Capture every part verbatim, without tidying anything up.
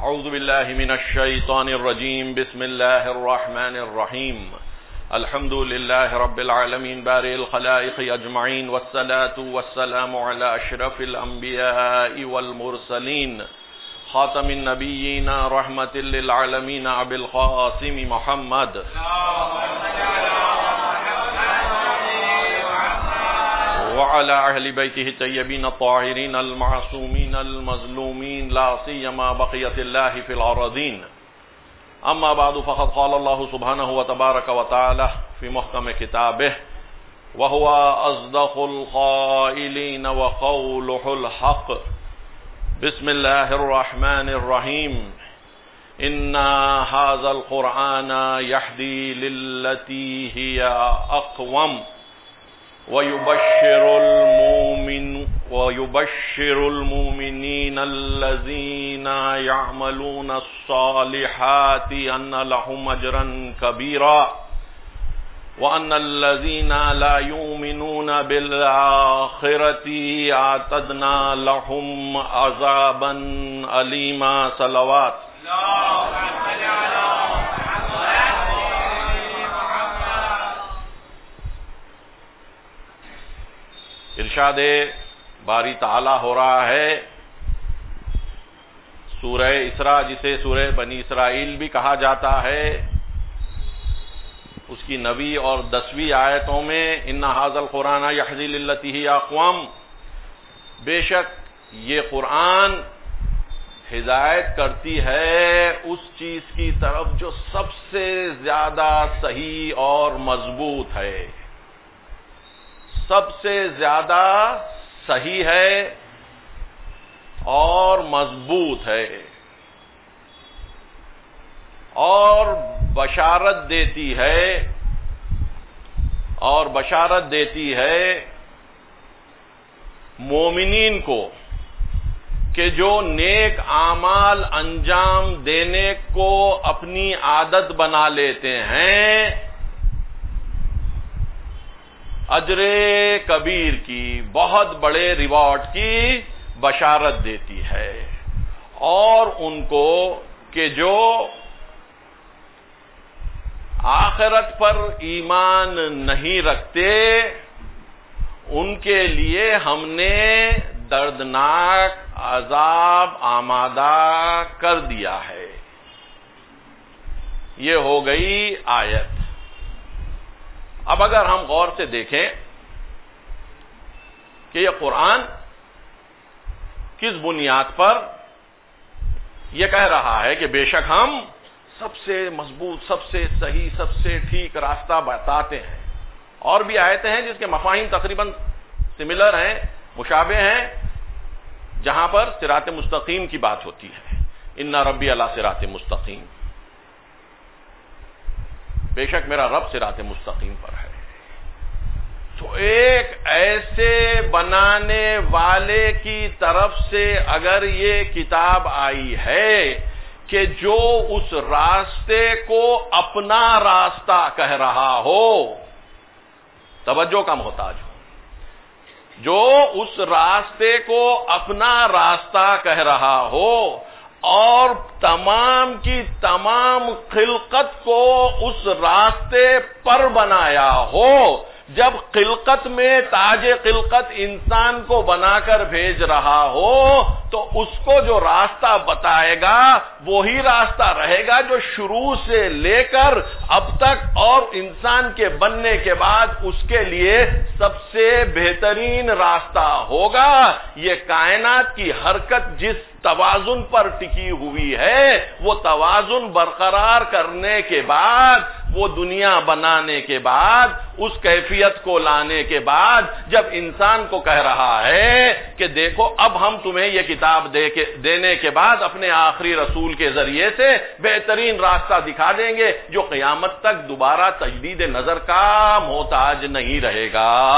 اعوذ باللہ من الشیطان الرجیم بسم اللہ الرحمن الرحیم الحمد للہ رب العالمین بارئ الخلائق اجمعین والصلاة والسلام علی اشرف الانبیاء والمرسلین خاتم النبیین رحمت للعالمین ابی القاسم محمد وعلى أهل بيته الطيبين الطاهرين المعصومين المظلومين لا سيما بقية الله في الأراضين. أما بعد فقد قال الله سبحانه وتبارك وتعالى في محكم كتابه وهو أصدق القائلين وقوله الحق. بسم الله الرحمن الرحيم. إن هذا القرآن يهدي للتي هي أقوم ويبشر المؤمن ويبشر المؤمنين الذين يعملون الصالحات أن لهم أجرا كبيرا وأن الذين لا يؤمنون بالآخرة أعتدنا لهم عذابا أليما. صلوات. ارشاد باری تعالی ہو رہا ہے سورہ اسراء، جسے سورہ بنی اسرائیل بھی کہا جاتا ہے، اس کی نویں اور دسویں آیتوں میں ان ھذا القرآن یہدی للتی ہی اقوم، بے شک یہ قرآن ہدایت کرتی ہے اس چیز کی طرف جو سب سے زیادہ صحیح اور مضبوط ہے، سب سے زیادہ صحیح ہے اور مضبوط ہے، اور بشارت دیتی ہے اور بشارت دیتی ہے مومنین کو کہ جو نیک اعمال انجام دینے کو اپنی عادت بنا لیتے ہیں، اجر کبیر کی، بہت بڑے ریوارڈ کی بشارت دیتی ہے، اور ان کو کہ جو آخرت پر ایمان نہیں رکھتے ان کے لیے ہم نے دردناک عذاب آمادہ کر دیا ہے. یہ ہو گئی آیت. اب اگر ہم غور سے دیکھیں کہ یہ قرآن کس بنیاد پر یہ کہہ رہا ہے کہ بے شک ہم سب سے مضبوط، سب سے صحیح، سب سے ٹھیک راستہ بتاتے ہیں. اور بھی آیتیں ہیں جس کے مفاہیم تقریباً سملر ہیں، مشابہ ہیں، جہاں پر صراط مستقیم کی بات ہوتی ہے. ان ربی علی صراط مستقیم، بے شک میرا رب صراط مستقیم پر ہے. تو ایک ایسے بنانے والے کی طرف سے اگر یہ کتاب آئی ہے کہ جو اس راستے کو اپنا راستہ کہہ رہا ہو، توجہ کا محتاج ہو، جو اس راستے کو اپنا راستہ کہہ رہا ہو اور تمام کی تمام خلقت کو اس راستے پر بنایا ہو. جب خلقت میں تاج خلقت انسان کو بنا کر بھیج رہا ہو تو اس کو جو راستہ بتائے گا وہی راستہ رہے گا جو شروع سے لے کر اب تک اور انسان کے بننے کے بعد اس کے لیے سب سے بہترین راستہ ہوگا. یہ کائنات کی حرکت جس توازن پر ٹکی ہوئی ہے، وہ توازن برقرار کرنے کے بعد، وہ دنیا بنانے کے بعد، اس کیفیت کو لانے کے بعد جب انسان کو کہہ رہا ہے کہ دیکھو اب ہم تمہیں یہ کتاب دے کے دینے کے بعد اپنے آخری رسول کے ذریعے سے بہترین راستہ دکھا دیں گے جو قیامت تک دوبارہ تجدید نظر کا محتاج نہیں رہے گا.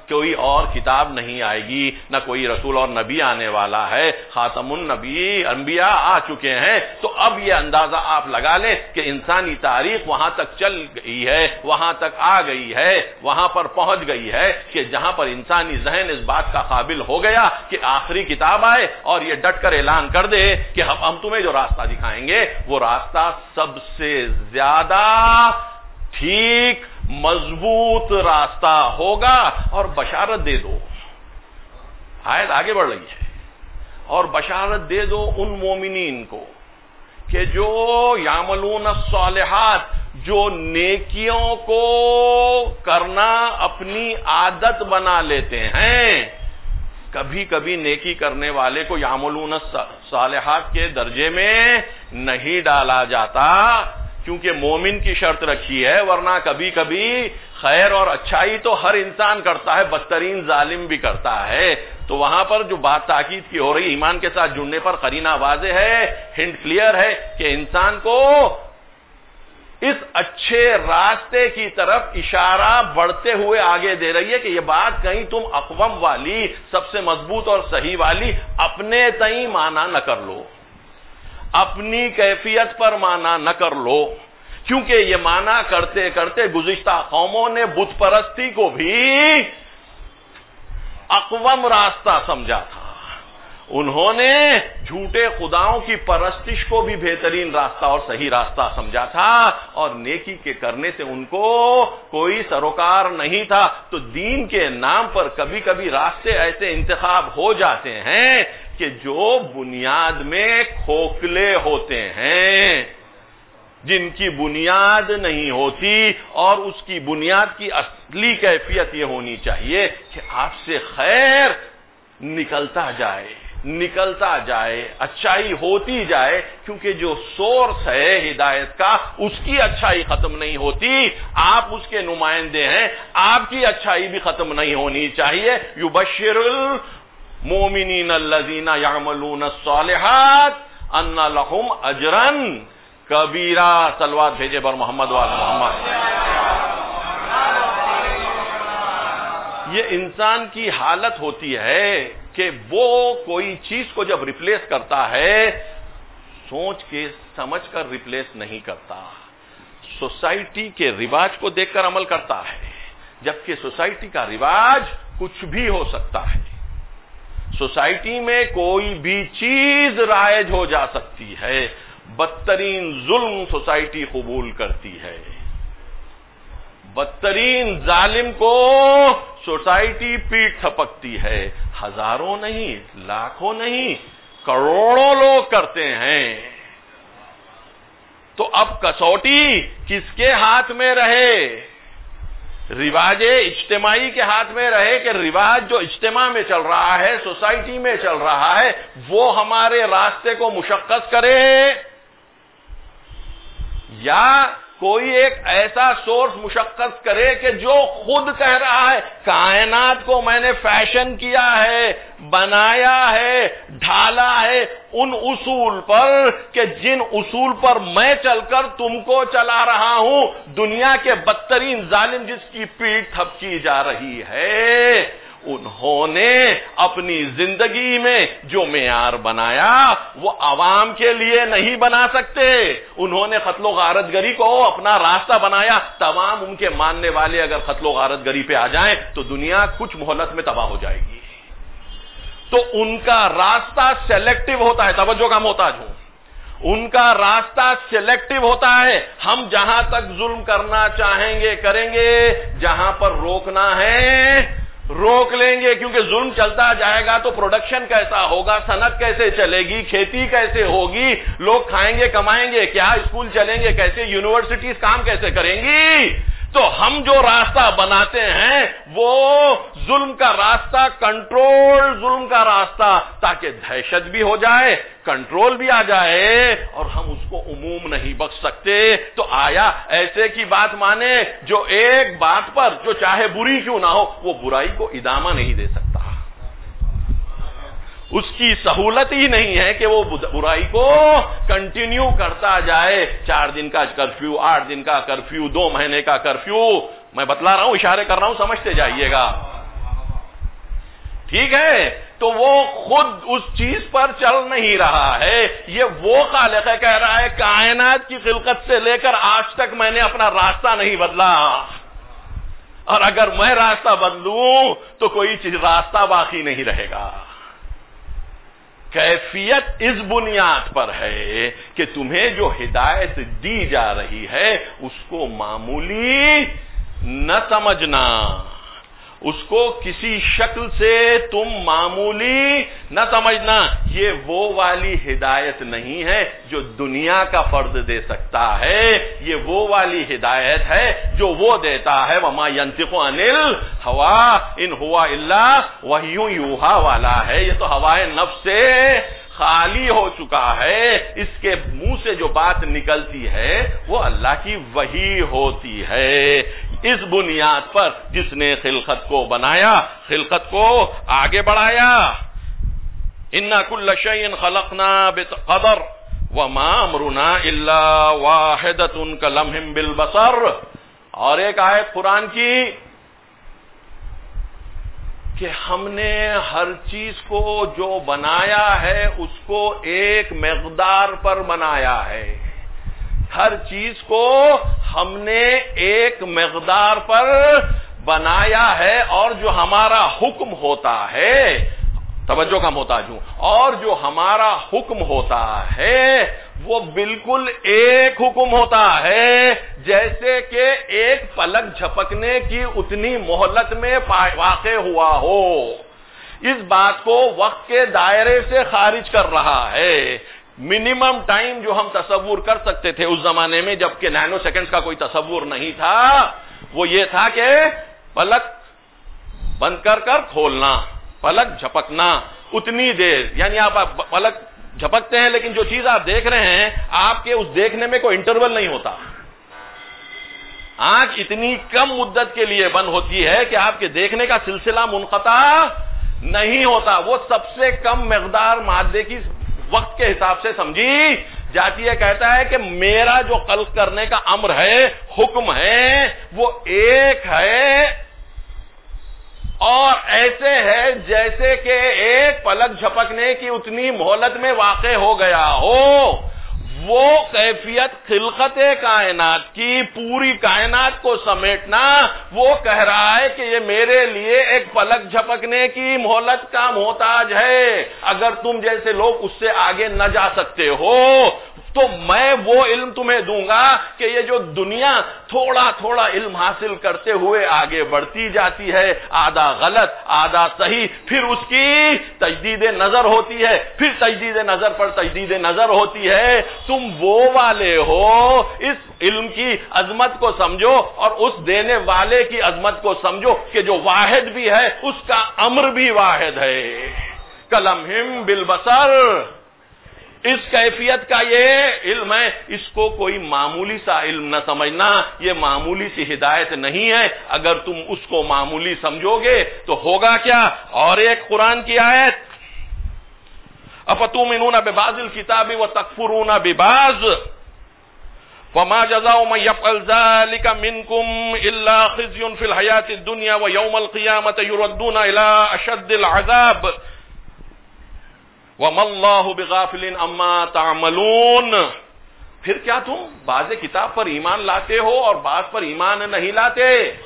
کوئی اور کتاب نہیں آئے گی، نہ کوئی رسول اور نبی آنے والا ہے، خاتم النبی انبیاء آ چکے ہیں۔ تو اب یہ اندازہ آپ لگا لیں کہ انسانی تاریخ وہاں تک چل گئی ہے، وہاں تک آ گئی ہے، وہاں پر پہنچ گئی ہے کہ جہاں پر انسانی ذہن اس بات کا قابل ہو گیا کہ آخری کتاب آئے اور یہ ڈٹ کر اعلان کر دے کہ ہم تمہیں جو راستہ دکھائیں گے وہ راستہ سب سے زیادہ ٹھیک مضبوط راستہ ہوگا، اور بشارت دے دو۔ آیت آگے بڑھ رہی ہے، اور بشارت دے دو ان مومنین کو کہ جو یعملون الصالحات، جو نیکیوں کو کرنا اپنی عادت بنا لیتے ہیں۔ کبھی کبھی نیکی کرنے والے کو یعملون الصالحات کے درجے میں نہیں ڈالا جاتا، کیونکہ مومن کی شرط رکھی ہے، ورنہ کبھی کبھی خیر اور اچھائی تو ہر انسان کرتا ہے، بدترین ظالم بھی کرتا ہے۔ تو وہاں پر جو بات تاکید کی ہو رہی ایمان کے ساتھ جڑنے پر قرینہ واضح ہے، ہنٹ کلیئر ہے کہ انسان کو اس اچھے راستے کی طرف اشارہ بڑھتے ہوئے آگے دے رہی ہے کہ یہ بات کہیں تم اقوام والی، سب سے مضبوط اور صحیح والی اپنے تئیں مانا نہ کر لو، اپنی کیفیت پر مانا نہ کر لو، کیونکہ یہ مانا کرتے کرتے گزشتہ قوموں نے بت پرستی کو بھی اقوام راستہ سمجھا تھا، انہوں نے جھوٹے خداؤں کی پرستش کو بھی بہترین راستہ اور صحیح راستہ سمجھا تھا، اور نیکی کے کرنے سے ان کو کوئی سروکار نہیں تھا۔ تو دین کے نام پر کبھی کبھی راستے ایسے انتخاب ہو جاتے ہیں کہ جو بنیاد میں کھوکھلے ہوتے ہیں، جن کی بنیاد نہیں ہوتی، اور اس کی بنیاد کی اصلی کیفیت یہ ہونی چاہیے کہ آپ سے خیر نکلتا جائے نکلتا جائے اچھائی ہوتی جائے، کیونکہ جو سورس ہے ہدایت کا اس کی اچھائی ختم نہیں ہوتی، آپ اس کے نمائندے ہیں، آپ کی اچھائی بھی ختم نہیں ہونی چاہیے۔ یبشر المؤمنین الذین یعملون الصالحات ان لہم اجرا کبیرہ۔ صلوات بھیجے بر محمد وعلی محمد۔ یہ انسان کی حالت ہوتی ہے کہ وہ کوئی چیز کو جب ریپلیس کرتا ہے سوچ کے سمجھ کر ریپلیس نہیں کرتا، سوسائٹی کے رواج کو دیکھ کر عمل کرتا ہے، جبکہ سوسائٹی کا رواج کچھ بھی ہو سکتا ہے، سوسائٹی میں کوئی بھی چیز رائج ہو جا سکتی ہے، بدترین ظلم سوسائٹی قبول کرتی ہے، بدترین ظالم کو سوسائٹی پیٹ تھپکتی ہے، ہزاروں نہیں، لاکھوں نہیں، کروڑوں لوگ کرتے ہیں۔ تو اب کسوٹی کس کے ہاتھ میں رہے؟ رواج اجتماعی کے ہاتھ میں رہے کہ رواج جو اجتماع میں چل رہا ہے، سوسائٹی میں چل رہا ہے، وہ ہمارے راستے کو مشخص کرے، یا کوئی ایک ایسا سورس مشخص کرے کہ جو خود کہہ رہا ہے کائنات کو میں نے فیشن کیا ہے، بنایا ہے، ڈھالا ہے ان اصول پر کہ جن اصول پر میں چل کر تم کو چلا رہا ہوں۔ دنیا کے بدترین ظالم جس کی پیٹھ تھپکی جا رہی ہے، انہوں نے اپنی زندگی میں جو معیار بنایا وہ عوام کے لیے نہیں بنا سکتے، انہوں نے قتل و غارت گری کو اپنا راستہ بنایا۔ تمام ان کے ماننے والے اگر قتل و غارت گری پہ آ جائیں تو دنیا کچھ مہلت میں تباہ ہو جائے گی۔ تو ان کا راستہ سیلیکٹو ہوتا ہے، توجہ کا محتاج ہوں، ان کا راستہ سیلیکٹو ہوتا ہے۔ ہم جہاں تک ظلم کرنا چاہیں گے کریں گے، جہاں پر روکنا ہے روک لیں گے، کیونکہ ظلم چلتا جائے گا تو پروڈکشن کیسا ہوگا، صنعت کیسے چلے گی، کھیتی کیسے ہوگی، لوگ کھائیں گے کمائیں گے کیا، اسکول چلیں گے کیسے، یونیورسٹیز کام کیسے کریں گی۔ تو ہم جو راستہ بناتے ہیں وہ ظلم کا راستہ، کنٹرول ظلم کا راستہ، تاکہ دہشت بھی ہو جائے، کنٹرول بھی آ جائے، اور ہم اس کو عموم نہیں بخش سکتے۔ تو آیا ایسے کی بات مانے جو ایک بات پر جو چاہے بری کیوں نہ ہو وہ برائی کو ادامہ نہیں دے سکتا، اس کی سہولت ہی نہیں ہے کہ وہ برائی کو کنٹینیو کرتا جائے۔ چار دن کا کرفیو، آٹھ دن کا کرفیو، دو مہینے کا کرفیو، میں بتلا رہا ہوں، اشارے کر رہا ہوں، سمجھتے جائیے گا۔ ٹھیک ہے؟ تو وہ خود اس چیز پر چل نہیں رہا ہے، یہ وہ خالق ہے کہہ رہا ہے کائنات کی خلقت سے لے کر آج تک میں نے اپنا راستہ نہیں بدلا، اور اگر میں راستہ بدلوں تو کوئی چیز راستہ باقی نہیں رہے گا۔ کیفیت اس بنیاد پر ہے کہ تمہیں جو ہدایت دی جا رہی ہے اس کو معمولی نہ سمجھنا، اس کو کسی شکل سے تم معمولی نہ سمجھنا۔ یہ وہ والی ہدایت نہیں ہے جو دنیا کا فرد دے سکتا ہے، یہ وہ والی ہدایت ہے جو وہ دیتا ہے وما ينطق عن الهوى ان هو الا وحی یوحی والا ہے۔ یہ تو ہوائے نفس سے خالی ہو چکا ہے، اس کے منہ سے جو بات نکلتی ہے وہ اللہ کی وحی ہوتی ہے۔ اس بنیاد پر جس نے خلقت کو بنایا، خلقت کو آگے بڑھایا، اِنَّا كُلَّ شَيْءٍ خَلَقْنَا بِقَدَرٍ وَمَا أَمْرُنَا إِلَّا وَاحِدَةٌ كَلَمْحٍ بِالْبَصَرِ۔ اور ایک آیت قرآن کی کہ ہم نے ہر چیز کو جو بنایا ہے اس کو ایک مقدار پر بنایا ہے، ہر چیز کو ہم نے ایک مقدار پر بنایا ہے، اور جو ہمارا حکم ہوتا ہے، توجہ کا محتاج ہوں، اور جو ہمارا حکم ہوتا ہے وہ بالکل ایک حکم ہوتا ہے جیسے کہ ایک پلک جھپکنے کی اتنی مہلت میں واقع ہوا ہو۔ اس بات کو وقت کے دائرے سے خارج کر رہا ہے۔ منیمم ٹائم جو ہم تصور کر سکتے تھے اس زمانے میں جبکہ نینو سیکنڈز کا کوئی تصور نہیں تھا، وہ یہ تھا کہ پلک بند کر کر کھولنا، پلک جھپکنا، اتنی دیر، یعنی آپ پلک جھپکتے ہیں لیکن جو چیز آپ دیکھ رہے ہیں آپ کے اس دیکھنے میں کوئی انٹرول نہیں ہوتا۔ آنکھ اتنی کم مدت کے لیے بند ہوتی ہے کہ آپ کے دیکھنے کا سلسلہ منقطع نہیں ہوتا۔ وہ سب سے کم مقدار مادے کی وقت کے حساب سے سمجھی جاتی ہے۔ کہتا ہے کہ میرا جو خلق کرنے کا امر ہے، حکم ہے، وہ ایک ہے اور ایسے ہے جیسے کہ ایک پلک جھپکنے کی اتنی مہلت میں واقع ہو گیا ہو۔ وہ کیفیت خلقت کائنات کی، پوری کائنات کو سمیٹنا، وہ کہہ رہا ہے کہ یہ میرے لیے ایک پلک جھپکنے کی مہلت کا محتاج ہے۔ اگر تم جیسے لوگ اس سے آگے نہ جا سکتے ہو تو میں وہ علم تمہیں دوں گا کہ یہ جو دنیا تھوڑا تھوڑا علم حاصل کرتے ہوئے آگے بڑھتی جاتی ہے، آدھا غلط آدھا صحیح، پھر اس کی تجدید نظر ہوتی ہے، پھر تجدید نظر پر تجدید نظر ہوتی ہے۔ تم وہ والے ہو، اس علم کی عظمت کو سمجھو اور اس دینے والے کی عظمت کو سمجھو کہ جو واحد بھی ہے اس کا امر بھی واحد ہے۔ کلمہم بالبصر، اس کیفیت کا یہ علم ہے، اس کو کوئی معمولی سا علم نہ سمجھنا، یہ معمولی سی ہدایت نہیں ہے۔ اگر تم اس کو معمولی سمجھو گے تو ہوگا کیا؟ اور ایک قرآن کی آیت، افتؤمنون ببعض الکتاب وتکفرون ببعض فما جزاء من يفعل ذلك منكم الا خزي في الحياة الدنيا ويوم القيامة يردون الى اشد العذاب وَمَا اللَّهُ بِغَافِلٍ عَمَّا تَعْمَلُونَ۔ پھر کیا تم بعض کتاب پر ایمان لاتے ہو اور بعض پر ایمان نہیں لاتے؟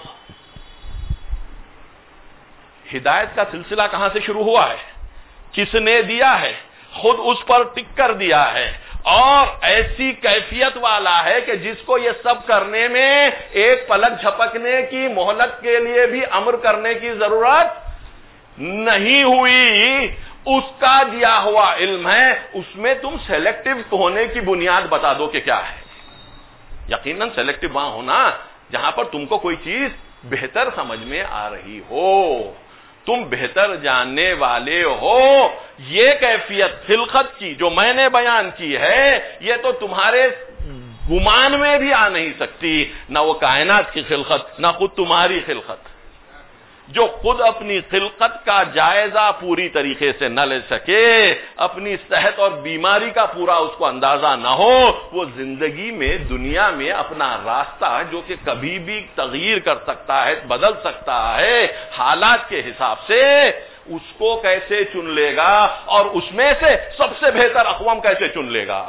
ہدایت کا سلسلہ کہاں سے شروع ہوا ہے؟ کس نے دیا ہے؟ خود اس پر ٹک کر دیا ہے، اور ایسی کیفیت والا ہے کہ جس کو یہ سب کرنے میں ایک پلک جھپکنے کی مہلت کے لیے بھی امر کرنے کی ضرورت نہیں ہوئی، اس کا دیا ہوا علم ہے۔ اس میں تم سیلیکٹیو ہونے کی بنیاد بتا دو کہ کیا ہے۔ یقیناً سیلیکٹیو وہاں ہونا جہاں پر تم کو کوئی چیز بہتر سمجھ میں آ رہی ہو، تم بہتر جاننے والے ہو۔ یہ کیفیت خلقت کی جو میں نے بیان کی ہے یہ تو تمہارے گمان میں بھی آ نہیں سکتی، نہ وہ کائنات کی خلقت نہ خود تمہاری خلقت۔ جو خود اپنی خلقت کا جائزہ پوری طریقے سے نہ لے سکے، اپنی صحت اور بیماری کا پورا اس کو اندازہ نہ ہو، وہ زندگی میں دنیا میں اپنا راستہ جو کہ کبھی بھی تغیر کر سکتا ہے، بدل سکتا ہے حالات کے حساب سے، اس کو کیسے چن لے گا اور اس میں سے سب سے بہتر اقوام کیسے چن لے گا؟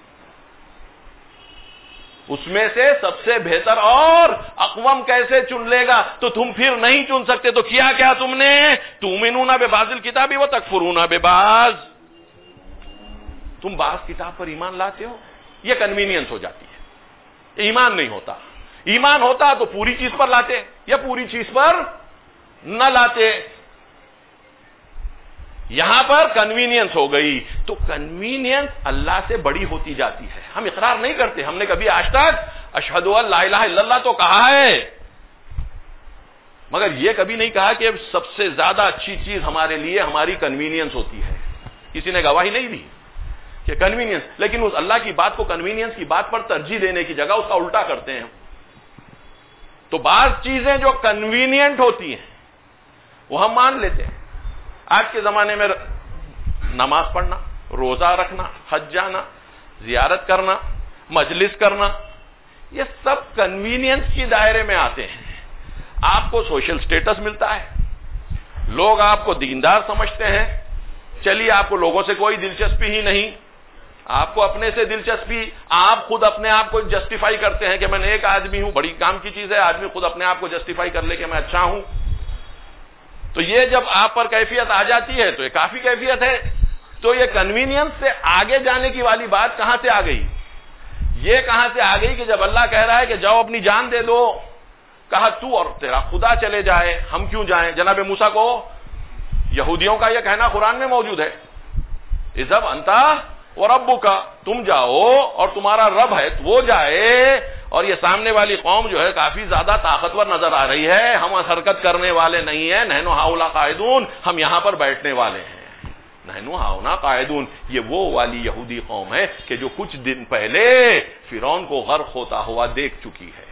اس میں سے سب سے بہتر اور اقوام کیسے چن لے گا؟ تو تم پھر نہیں چن سکتے تو کیا کیا تم نے؟ تؤمنون ببعض الکتاب وتکفرون ببعض، تم بعض کتاب پر ایمان لاتے ہو، یہ کنوینئنس ہو جاتی ہے، ایمان نہیں ہوتا۔ ایمان ہوتا تو پوری چیز پر لاتے یا پوری چیز پر نہ لاتے، یہاں پر کنوینئنس ہو گئی، تو کنوینئنس اللہ سے بڑی ہوتی جاتی ہے۔ ہم اقرار نہیں کرتے، ہم نے کبھی آج تک اشہد ان لا الہ الا اللہ تو کہا ہے، مگر یہ کبھی نہیں کہا کہ سب سے زیادہ اچھی چیز ہمارے لیے ہماری کنوینئنس ہوتی ہے۔ کسی نے گواہی نہیں دی کہ کنوینئنس، لیکن اس اللہ کی بات کو کنوینئنس کی بات پر ترجیح دینے کی جگہ اس کا الٹا کرتے ہیں۔ تو بعض چیزیں جو کنوینئنٹ ہوتی ہیں وہ ہم مان لیتے ہیں۔ آج کے زمانے میں نماز پڑھنا، روزہ رکھنا، حج جانا، زیارت کرنا، مجلس کرنا، یہ سب کنوینئنس کی دائرے میں آتے ہیں۔ آپ کو سوشل سٹیٹس ملتا ہے، لوگ آپ کو دیندار سمجھتے ہیں، چلیے آپ کو لوگوں سے کوئی دلچسپی ہی نہیں، آپ کو اپنے سے دلچسپی، آپ خود اپنے آپ کو جسٹیفائی کرتے ہیں کہ میں ایک آدمی ہوں، بڑی کام کی چیز ہے آدمی خود اپنے آپ کو جسٹیفائی کر لے کہ میں اچھا ہوں۔ تو یہ جب آپ پر کیفیت آ جاتی ہے تو یہ کافی کیفیت ہے۔ تو یہ کنوینئنس سے آگے جانے کی والی بات کہاں سے آ گئی؟ یہ کہاں سے آ گئی کہ جب اللہ کہہ رہا ہے کہ جاؤ اپنی جان دے دو، کہا تو اور تیرا خدا چلے جائے، ہم کیوں جائیں؟ جناب موسیٰ کو یہودیوں کا یہ کہنا قرآن میں موجود ہے، اذهب انت وربک، تم جاؤ اور تمہارا رب ہے وہ جائے۔ اور یہ سامنے والی قوم جو ہے کافی زیادہ طاقتور نظر آ رہی ہے، ہم حرکت کرنے والے نہیں ہیں، نحن ہاؤلا قاعدون، ہم یہاں پر بیٹھنے والے ہیں، نحن ہاؤنا قاعدون۔ یہ وہ والی یہودی قوم ہے کہ جو کچھ دن پہلے فرعون کو غرق ہوتا ہوا دیکھ چکی ہے،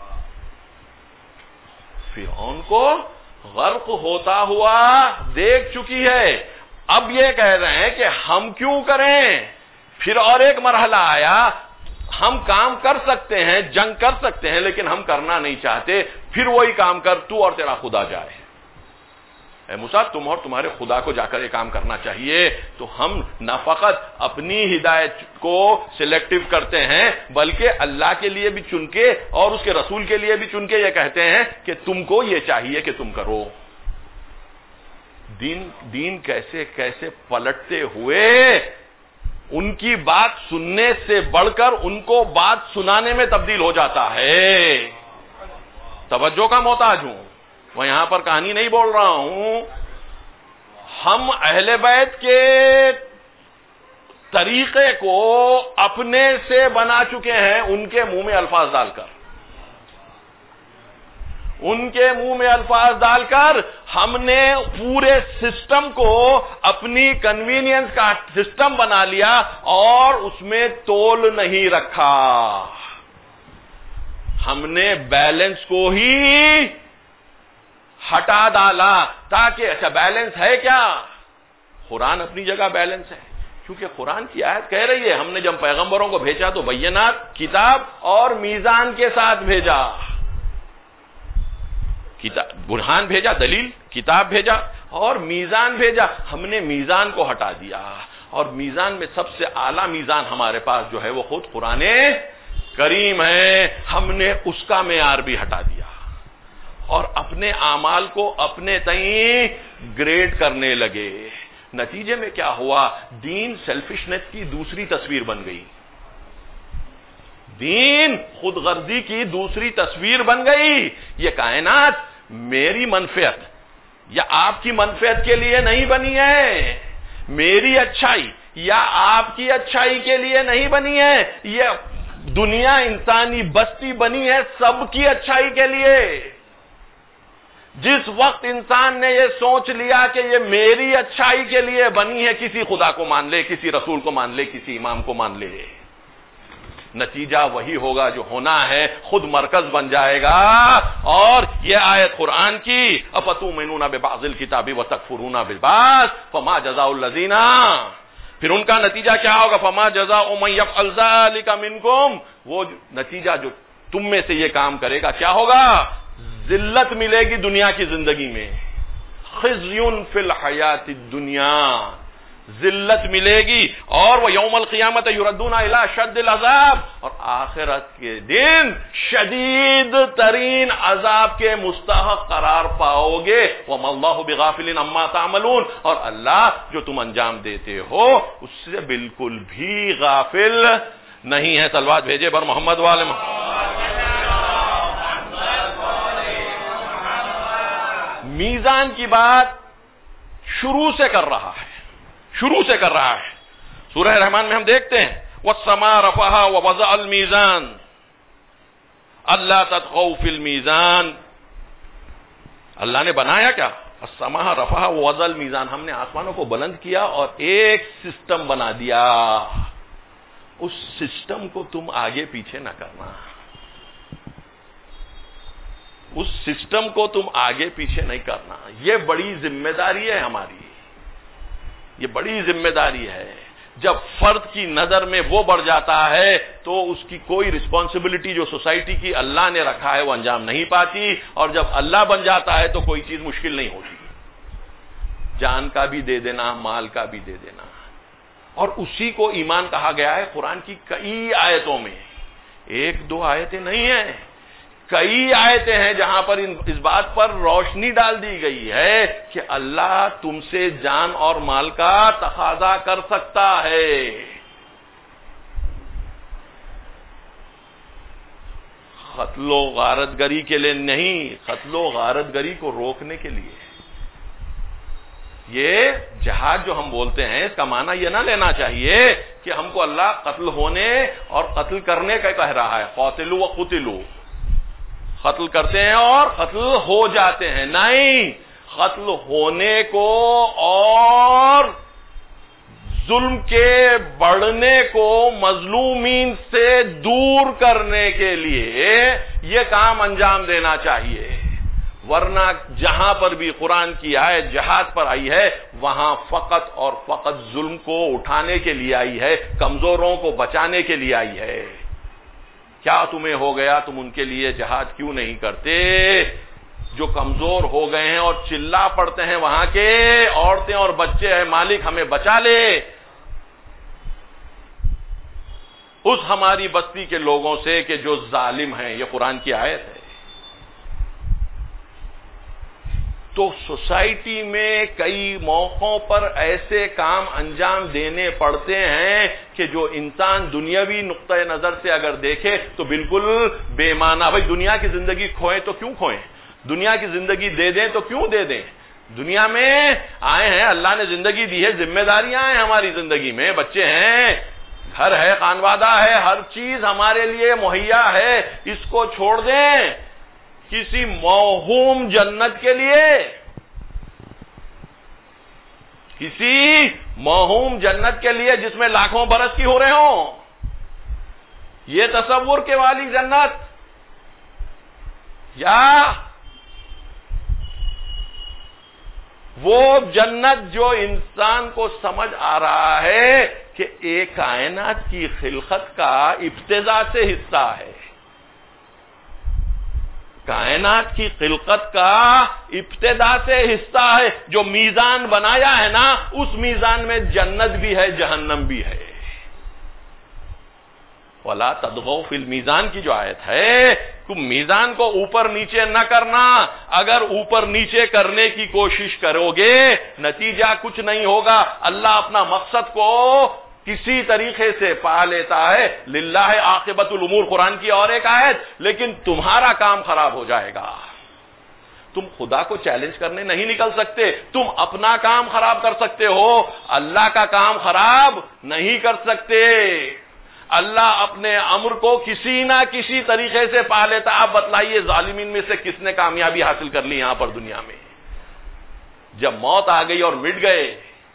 فرعون کو غرق ہوتا ہوا دیکھ چکی ہے۔ اب یہ کہہ رہے ہیں کہ ہم کیوں کریں؟ پھر اور ایک مرحلہ آیا، ہم کام کر سکتے ہیں، جنگ کر سکتے ہیں، لیکن ہم کرنا نہیں چاہتے، پھر وہی کام کر تو اور تیرا خدا جائے۔ اے موسیٰ تم اور تمہارے خدا کو جا کر یہ کام کرنا چاہیے۔ تو ہم نہ فقط اپنی ہدایت کو سلیکٹو کرتے ہیں بلکہ اللہ کے لیے بھی چن کے اور اس کے رسول کے لیے بھی چن کے یہ کہتے ہیں کہ تم کو یہ چاہیے کہ تم کرو۔ دین دین کیسے کیسے پلٹتے ہوئے ان کی بات سننے سے بڑھ کر ان کو بات سنانے میں تبدیل ہو جاتا ہے۔ توجہ کا محتاج ہوں، میں یہاں پر کہانی نہیں بول رہا ہوں، ہم اہل بیت کے طریقے کو اپنے سے بنا چکے ہیں، ان کے منہ میں الفاظ ڈال کر ان کے منہ میں الفاظ ڈال کر ہم نے پورے سسٹم کو اپنی کنوینئنس کا سسٹم بنا لیا اور اس میں تول نہیں رکھا، ہم نے بیلنس کو ہی ہٹا ڈالا تاکہ اچھا بیلنس ہے کیا؟ قرآن اپنی جگہ بیلنس ہے، کیونکہ قرآن کی آیت کہہ رہی ہے ہم نے جب پیغمبروں کو بھیجا تو بینات کتاب اور میزان کے ساتھ بھیجا، برہان بھیجا، دلیل کتاب بھیجا اور میزان بھیجا۔ ہم نے میزان کو ہٹا دیا اور میزان میں سب سے اعلیٰ میزان ہمارے پاس جو ہے وہ خود قرآن کریم ہے، ہم نے اس کا معیار بھی ہٹا دیا اور اپنے اعمال کو اپنے تئیں گریڈ کرنے لگے۔ نتیجے میں کیا ہوا؟ دین سیلفشنس کی دوسری تصویر بن گئی، دین خود غرضی کی دوسری تصویر بن گئی۔ یہ کائنات میری منفعت یا آپ کی منفعت کے لیے نہیں بنی ہے، میری اچھائی یا آپ کی اچھائی کے لیے نہیں بنی ہے، یہ دنیا انسانی بستی بنی ہے سب کی اچھائی کے لیے۔ جس وقت انسان نے یہ سوچ لیا کہ یہ میری اچھائی کے لیے بنی ہے، کسی خدا کو مان لے، کسی رسول کو مان لے، کسی امام کو مان لے، نتیجہ وہی ہوگا جو ہونا ہے، خود مرکز بن جائے گا۔ اور یہ آیت قرآن کی افتؤمنون ببعض الکتاب وتکفرون ببعض فما جزاء الذین، پھر ان کا نتیجہ کیا ہوگا؟ فما جزاء من یفعل ذلک منکم، وہ نتیجہ جو تم میں سے یہ کام کرے گا کیا ہوگا؟ ذلت ملے گی دنیا کی زندگی میں، خزی فی الحیات الدنیا، ذلت ملے گی، اور وہ یوم القیامت یردون الی اشد العذاب، اور آخرت کے دن شدید ترین عذاب کے مستحق قرار پاؤ گے۔ وما اللہ بغافل عما تعملون، اور اللہ جو تم انجام دیتے ہو اس سے بالکل بھی غافل نہیں ہے۔ صلوات بھیجے بر محمد والے محمد۔ میزان کی بات شروع سے کر رہا ہے، شروع سے کر رہا ہے۔ سورہ رحمان میں ہم دیکھتے ہیں وَالسَّمَاءَ رَفَعَهَا وَوَضَعَ الْمِيزَانَ أَلَّا تَطْغَوْا فِي الْمِيزَانِ، اللہ نے بنایا کیا؟ السَّمَاءَ رَفَعَهَا وَوَضَعَ الْمِيزَانَ، ہم نے آسمانوں کو بلند کیا اور ایک سسٹم بنا دیا، اس سسٹم کو تم آگے پیچھے نہ کرنا، اس سسٹم کو تم آگے پیچھے نہیں کرنا۔ یہ بڑی ذمہ داری ہے ہماری، یہ بڑی ذمہ داری ہے۔ جب فرد کی نظر میں وہ بڑھ جاتا ہے تو اس کی کوئی رسپانسبلٹی جو سوسائٹی کی اللہ نے رکھا ہے وہ انجام نہیں پاتی، اور جب اللہ بن جاتا ہے تو کوئی چیز مشکل نہیں ہوتی، جان کا بھی دے دینا، مال کا بھی دے دینا، اور اسی کو ایمان کہا گیا ہے قرآن کی کئی آیتوں میں، ایک دو آیتیں نہیں ہیں، کئی آیتیں ہیں جہاں پر اس بات پر روشنی ڈال دی گئی ہے کہ اللہ تم سے جان اور مال کا تقاضا کر سکتا ہے۔ قتل و غارت گری کے لیے نہیں، قتل و غارت گری کو روکنے کے لیے۔ یہ جہاد جو ہم بولتے ہیں اس کا معنی یہ نہ لینا چاہیے کہ ہم کو اللہ قتل ہونے اور قتل کرنے کا کہہ رہا ہے، قاتلوا وقتلوا، قتل کرتے ہیں اور قتل ہو جاتے ہیں، نہیں، قتل ہونے کو اور ظلم کے بڑھنے کو مظلومین سے دور کرنے کے لیے یہ کام انجام دینا چاہیے، ورنہ جہاں پر بھی قرآن کی آیت جہاد پر آئی ہے وہاں فقط اور فقط ظلم کو اٹھانے کے لیے آئی ہے، کمزوروں کو بچانے کے لیے آئی ہے۔ کیا تمہیں ہو گیا، تم ان کے لیے جہاد کیوں نہیں کرتے؟ جو کمزور ہو گئے ہیں اور چلا پڑتے ہیں وہاں کے عورتیں اور بچے ہیں، مالک ہمیں بچا لے، اس ہماری بستی کے لوگوں سے کہ جو ظالم ہیں، یہ قرآن کی آیت ہے۔ تو سوسائٹی میں کئی موقعوں پر ایسے کام انجام دینے پڑتے ہیں کہ جو انسان دنیاوی نقطہ نظر سے اگر دیکھے تو بالکل بے معنی۔ بھائی دنیا کی زندگی کھوئیں تو کیوں کھوئیں، دنیا کی زندگی دے دیں تو کیوں دے دیں؟ دنیا میں آئے ہیں، اللہ نے زندگی دی ہے، ذمہ داریاں ہیں ہماری زندگی میں، بچے ہیں، گھر ہے، خانوادہ ہے، ہر چیز ہمارے لیے مہیا ہے، اس کو چھوڑ دیں کسی موہوم جنت کے لیے، کسی موہوم جنت کے لیے جس میں لاکھوں برس کی ہو رہے ہوں، یہ تصور کے والی جنت، یا وہ جنت جو انسان کو سمجھ آ رہا ہے کہ ایک کائنات کی خلقت کا ابتدا سے حصہ ہے، کائنات کی خلقت کا ابتدا سے حصہ ہے، جو میزان بنایا ہے نا اس میزان میں جنت بھی ہے، جہنم بھی ہے۔ وَلَا تَطْغَوْا فِي الْمِيزَانِ کی جو آیت ہے، تم میزان کو اوپر نیچے نہ کرنا، اگر اوپر نیچے کرنے کی کوشش کرو گے نتیجہ کچھ نہیں ہوگا، اللہ اپنا مقصد کو کسی طریقے سے پا لیتا ہے، للہ عاقبۃ الامور قرآن کی اور ایک آیت، لیکن تمہارا کام خراب ہو جائے گا۔ تم خدا کو چیلنج کرنے نہیں نکل سکتے، تم اپنا کام خراب کر سکتے ہو، اللہ کا کام خراب نہیں کر سکتے۔ اللہ اپنے امر کو کسی نہ کسی طریقے سے پا لیتا۔ آپ بتلائیے ظالمین میں سے کس نے کامیابی حاصل کر لی یہاں پر دنیا میں؟ جب موت آ گئی اور مٹ گئے،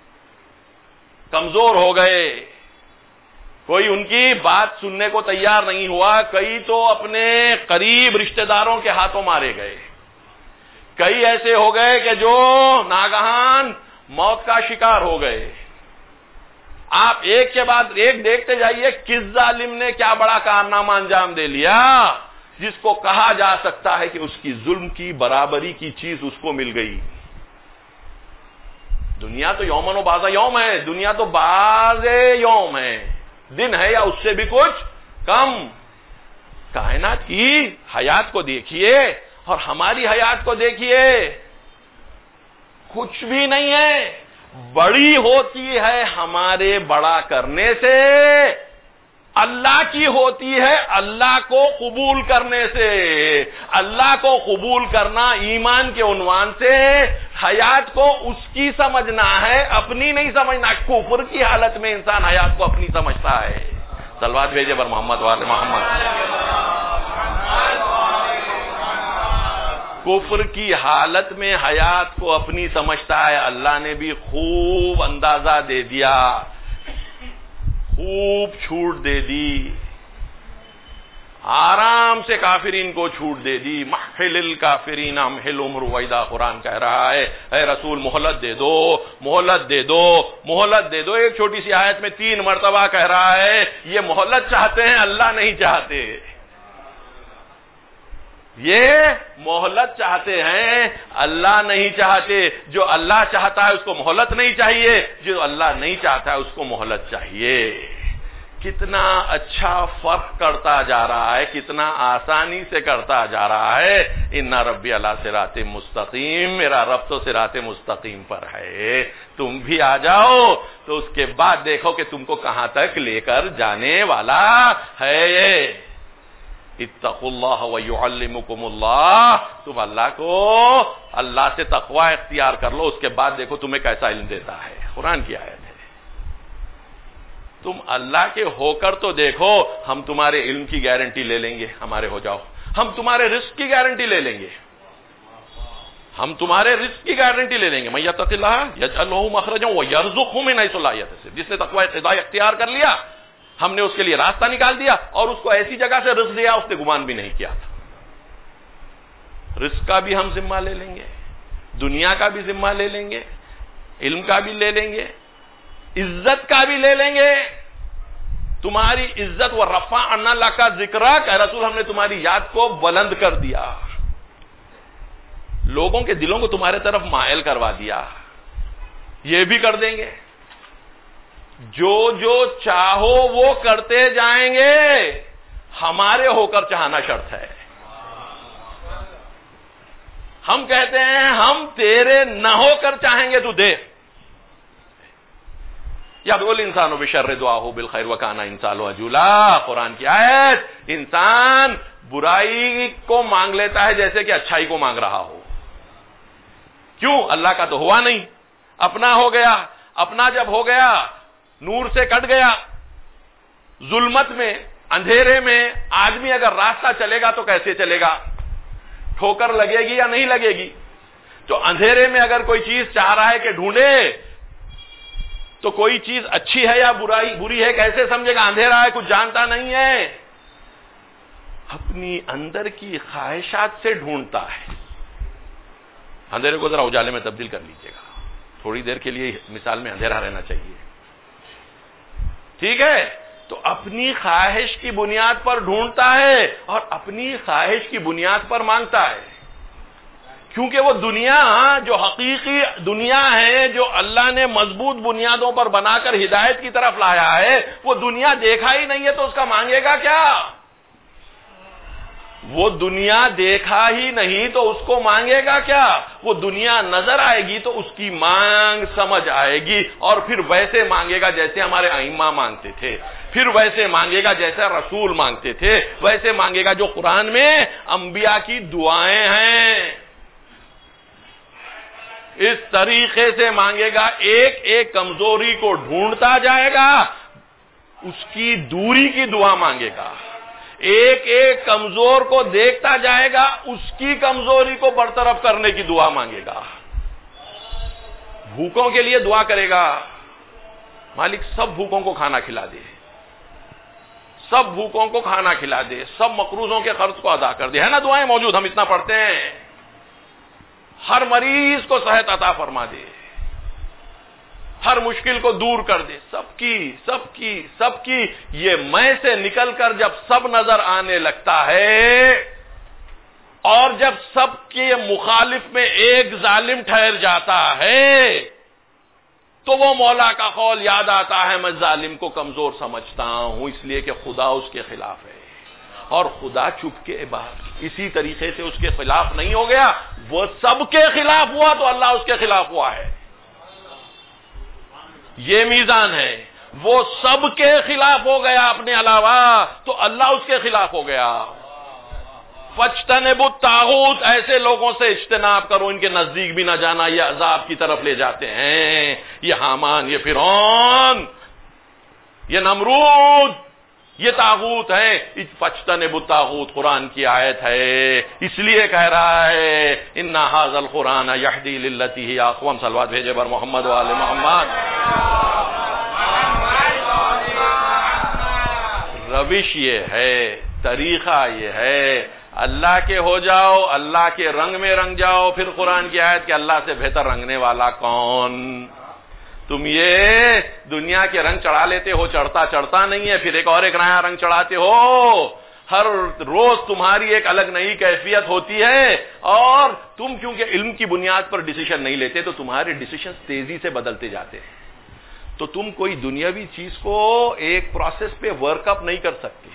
کمزور ہو گئے، کوئی ان کی بات سننے کو تیار نہیں ہوا، کئی تو اپنے قریب رشتہ داروں کے ہاتھوں مارے گئے، کئی ایسے ہو گئے کہ جو ناگہان موت کا شکار ہو گئے۔ آپ ایک کے بعد ایک دیکھتے جائیے کس ظالم نے کیا بڑا کارنامہ انجام دے لیا جس کو کہا جا سکتا ہے کہ اس کی ظلم کی برابری کی چیز اس کو مل گئی۔ دنیا تو یومن و بازا یوم ہے، دنیا تو باز یوم ہے، دن ہے یا اس سے بھی کچھ کم. کائنات کی حیات کو دیکھیے اور ہماری حیات کو دیکھیے، کچھ بھی نہیں ہے. بڑی ہوتی ہے ہمارے بڑا کرنے سے، اللہ کی ہوتی ہے اللہ کو قبول کرنے سے. اللہ کو قبول کرنا ایمان کے عنوان سے، حیات کو اس کی سمجھنا ہے، اپنی نہیں سمجھنا. کفر کی حالت میں انسان حیات کو اپنی سمجھتا ہے. صلوات بھیجے پر محمد والے محمد. کفر کی حالت میں حیات کو اپنی سمجھتا ہے. اللہ نے بھی خوب اندازہ دے دیا، خوب چھوٹ دے دی، آرام سے کافرین کو چھوٹ دے دی. محل الکافرین امہلہم رویدا، قرآن کہہ رہا ہے اے رسول مہلت دے دو، مہلت دے دو، مہلت دے دو. ایک چھوٹی سی آیت میں تین مرتبہ کہہ رہا ہے. یہ مہلت چاہتے ہیں، اللہ نہیں چاہتے. یہ مہلت چاہتے ہیں، اللہ نہیں چاہتے. جو اللہ چاہتا ہے اس کو مہلت نہیں چاہیے، جو اللہ نہیں چاہتا ہے اس کو مہلت چاہیے. کتنا اچھا فرق کرتا جا رہا ہے، کتنا آسانی سے کرتا جا رہا ہے. ان ربی علی صراط مستقیم، میرا رب تو صراط مستقیم پر ہے. تم بھی آ جاؤ تو اس کے بعد دیکھو کہ تم کو کہاں تک لے کر جانے والا ہے. اتقوا اللہ ویعلمکم اللہ، تم اللہ کو، اللہ سے تقوی اختیار کر لو، اس کے بعد دیکھو تمہیں کیسا علم دیتا ہے. قرآن کی آیت ہے. تم اللہ کے ہو کر تو دیکھو. ہم تمہارے علم کی گارنٹی لے لیں گے، ہمارے ہو جاؤ. ہم تمہارے رزق کی گارنٹی لے لیں گے، ہم تمہارے رزق کی گارنٹی لے لیں گے. من یتق اللہ یجعل لہ مخرجا ویرزقہ من حیث لا یحتسب. جس نے تقوی خدا اختیار کر لیا، ہم نے اس کے لیے راستہ نکال دیا اور اس کو ایسی جگہ سے رزق دیا اس نے گمان بھی نہیں کیا تھا. رزق کا بھی ہم ذمہ لے لیں گے، دنیا کا بھی ذمہ لے لیں گے، علم کا بھی لے لیں گے، عزت کا بھی لے لیں گے. تمہاری عزت و رفعنا لک ذکرک، اے رسول ہم نے تمہاری یاد کو بلند کر دیا، لوگوں کے دلوں کو تمہارے طرف مائل کروا دیا. یہ بھی کر دیں گے. جو جو چاہو وہ کرتے جائیں گے، ہمارے ہو کر چاہنا شرط ہے. ہم کہتے ہیں ہم تیرے نہ ہو کر چاہیں گے تو دے. یا بول انسان و بشر دعاہ بالخیر وکانا انسان عجولا، قرآن کی آیت. انسان برائی کو مانگ لیتا ہے جیسے کہ اچھائی کو مانگ رہا ہو. کیوں؟ اللہ کا تو ہوا نہیں، اپنا ہو گیا. اپنا جب ہو گیا، نور سے کٹ گیا. ظلمت میں، اندھیرے میں آدمی اگر راستہ چلے گا تو کیسے چلے گا؟ ٹھوکر لگے گی یا نہیں لگے گی؟ تو اندھیرے میں اگر کوئی چیز چاہ رہا ہے کہ ڈھونڈے تو کوئی چیز اچھی ہے یا برائی بری ہے کیسے سمجھے گا؟ اندھیرا ہے، کچھ جانتا نہیں ہے. اپنی اندر کی خواہشات سے ڈھونڈتا ہے. اندھیرے کو ذرا اجالے میں تبدیل کر لیجیے گا، تھوڑی دیر کے لیے مثال میں اندھیرا رہنا چاہیے. ٹھیک ہے؟ تو اپنی خواہش کی بنیاد پر ڈھونڈتا ہے اور اپنی خواہش کی بنیاد پر مانگتا ہے. کیونکہ وہ دنیا جو حقیقی دنیا ہے، جو اللہ نے مضبوط بنیادوں پر بنا کر ہدایت کی طرف لایا ہے، وہ دنیا دیکھا ہی نہیں ہے تو اس کا مانگے گا کیا؟ وہ دنیا دیکھا ہی نہیں تو اس کو مانگے گا کیا؟ وہ دنیا نظر آئے گی تو اس کی مانگ سمجھ آئے گی اور پھر ویسے مانگے گا جیسے ہمارے ائمہ مانگتے تھے، پھر ویسے مانگے گا جیسے رسول مانگتے تھے، ویسے مانگے گا جو قرآن میں انبیاء کی دعائیں ہیں. اس طریقے سے مانگے گا، ایک ایک کمزوری کو ڈھونڈتا جائے گا، اس کی دوری کی دعا مانگے گا. ایک ایک کمزور کو دیکھتا جائے گا، اس کی کمزوری کو برطرف کرنے کی دعا مانگے گا. بھوکوں کے لیے دعا کرے گا، مالک سب بھوکوں کو کھانا کھلا دے، سب بھوکوں کو کھانا کھلا دے، سب مقروضوں کے قرض کو ادا کر دے. ہے نا دعائیں موجود، ہم اتنا پڑھتے ہیں. ہر مریض کو صحت عطا فرما دے، ہر مشکل کو دور کر دے. سب کی سب کی سب کی یہ میں سے نکل کر جب سب نظر آنے لگتا ہے اور جب سب کے مخالف میں ایک ظالم ٹھہر جاتا ہے تو وہ مولا کا قول یاد آتا ہے، میں ظالم کو کمزور سمجھتا ہوں اس لیے کہ خدا اس کے خلاف ہے، اور خدا چپ کے بات اسی طریقے سے اس کے خلاف نہیں ہو گیا، وہ سب کے خلاف ہوا تو اللہ اس کے خلاف ہوا ہے. یہ میزان ہے. وہ سب کے خلاف ہو گیا اپنے علاوہ تو اللہ اس کے خلاف ہو گیا. فاجتنبوا الطاغوت، ایسے لوگوں سے اجتناب کرو، ان کے نزدیک بھی نہ جانا، یہ عذاب کی طرف لے جاتے ہیں. یہ حامان، یہ فرعون، یہ نمرود، یہ طاغوت ہیں. فاجتنبوا الطاغوت قرآن کی آیت ہے، اس لیے کہہ رہا ہے ان ھذا القرآن یہدی للتی ہی اقوم. صلوات بھیجے بر محمد و آل محمد. روش یہ ہے، طریقہ یہ ہے، اللہ کے ہو جاؤ، اللہ کے رنگ میں رنگ جاؤ. پھر قرآن کی آیت کہ اللہ سے بہتر رنگنے والا کون؟ تم یہ دنیا کے رنگ چڑھا لیتے ہو، چڑھتا چڑھتا نہیں ہے، پھر ایک اور ایک نیا رنگ چڑھاتے ہو. ہر روز تمہاری ایک الگ نئی کیفیت ہوتی ہے، اور تم کیونکہ علم کی بنیاد پر ڈیسیشن نہیں لیتے تو تمہارے ڈیسیشن تیزی سے بدلتے جاتے ہیں. تو تم کوئی دنیاوی چیز کو ایک پروسیس پہ ورک اپ نہیں کر سکتے.